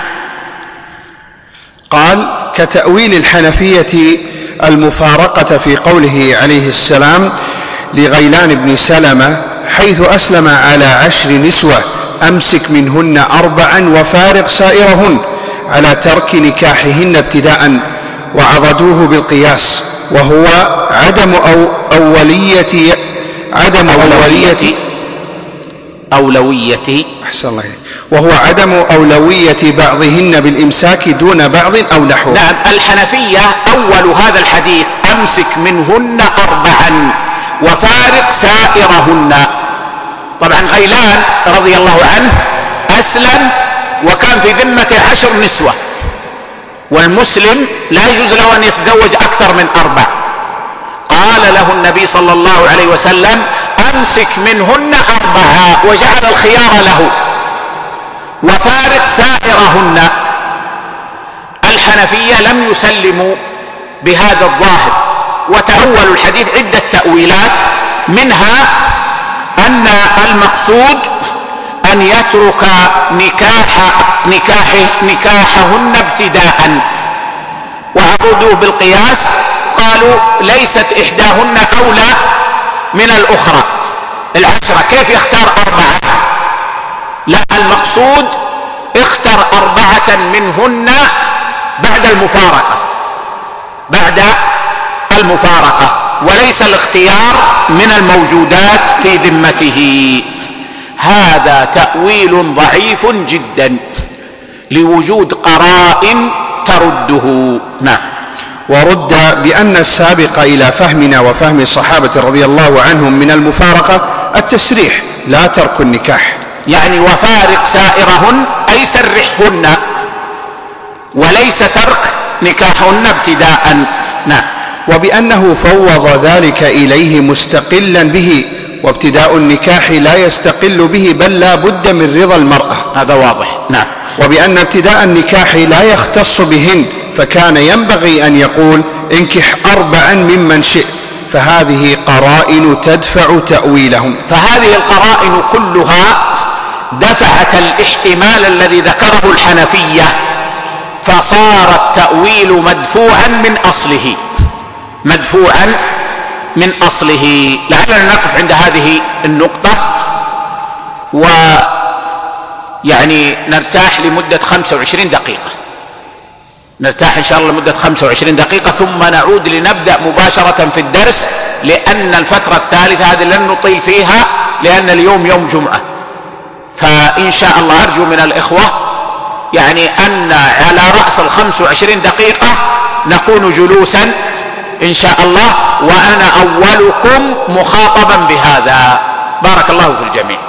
قال كتأويل الحنفية المفارقة في قوله عليه السلام لغيلان بن سلمة حيث أسلم على عشر نسوة أمسك منهن أربعا وفارق سائرهن على ترك نكاحهن ابتداء، وعضدوه بالقياس وهو عدم أو أولية عدم أولوية أولوية أحسن الله إليك وهو عدم أولوية بعضهن بالإمساك دون بعض أو نحو. نعم. الحنفية أول هذا الحديث أمسك منهن أربعا وفارق سائرهن. طبعا غيلان رضي الله عنه أسلم وكان في ذمة عشر نسوة، والمسلم لا يجوز له أن يتزوج أكثر من أربع. قال له النبي صلى الله عليه وسلم أمسك منهن أربعة، وجعل الخيار له، وفارق سائرهن. الحنفية لم يسلموا بهذا الظاهر وتأولوا الحديث عدة تأويلات، منها أن المقصود أن يترك نكاح نكاحه نكاحهن ابتداء، وعضدوه بالقياس قالوا ليست إحداهن أولى من الأخرى العشرة، كيف يختار أربعة؟ لا، المقصود اختر أربعة منهن بعد المفارقة بعد المفارقة وليس الاختيار من الموجودات في ذمته. هذا تأويل ضعيف جدا لوجود قرائن ترده. نعم. ورد بأن السابق إلى فهمنا وفهم الصحابة رضي الله عنهم من المفارقة التسريح لا ترك النكاح، يعني وفارق سائرهن أي سرحهن وليس ترك نكاحهن ابتداء. نعم. وبأنه فوض ذلك إليه مستقلا به، وابتداء النكاح لا يستقل به بل لا بد من رضا المرأة، هذا واضح. نعم. وبأن ابتداء النكاح لا يختص بهن، فكان ينبغي أن يقول انكح أربعا ممن شئت، فهذه قرائن تدفع تأويلهم. فهذه القرائن كلها دفعت الاحتمال الذي ذكره الحنفية، فصار التأويل مدفوعا من أصله مدفوعا من أصله. لعلنا نقف عند هذه النقطة ويعني نرتاح لمدة خمسة وعشرين دقيقة، نرتاح إن شاء الله لمدة خمسة وعشرين دقيقة ثم نعود لنبدأ مباشرة في الدرس، لأن الفترة الثالثة هذه لن نطيل فيها لأن اليوم يوم جمعة. فإن شاء الله أرجو من الإخوة يعني أن على رأس الخمس وعشرين دقيقة نكون جلوسا إن شاء الله، وأنا أولكم مخاطبا بهذا. بارك الله في الجميع.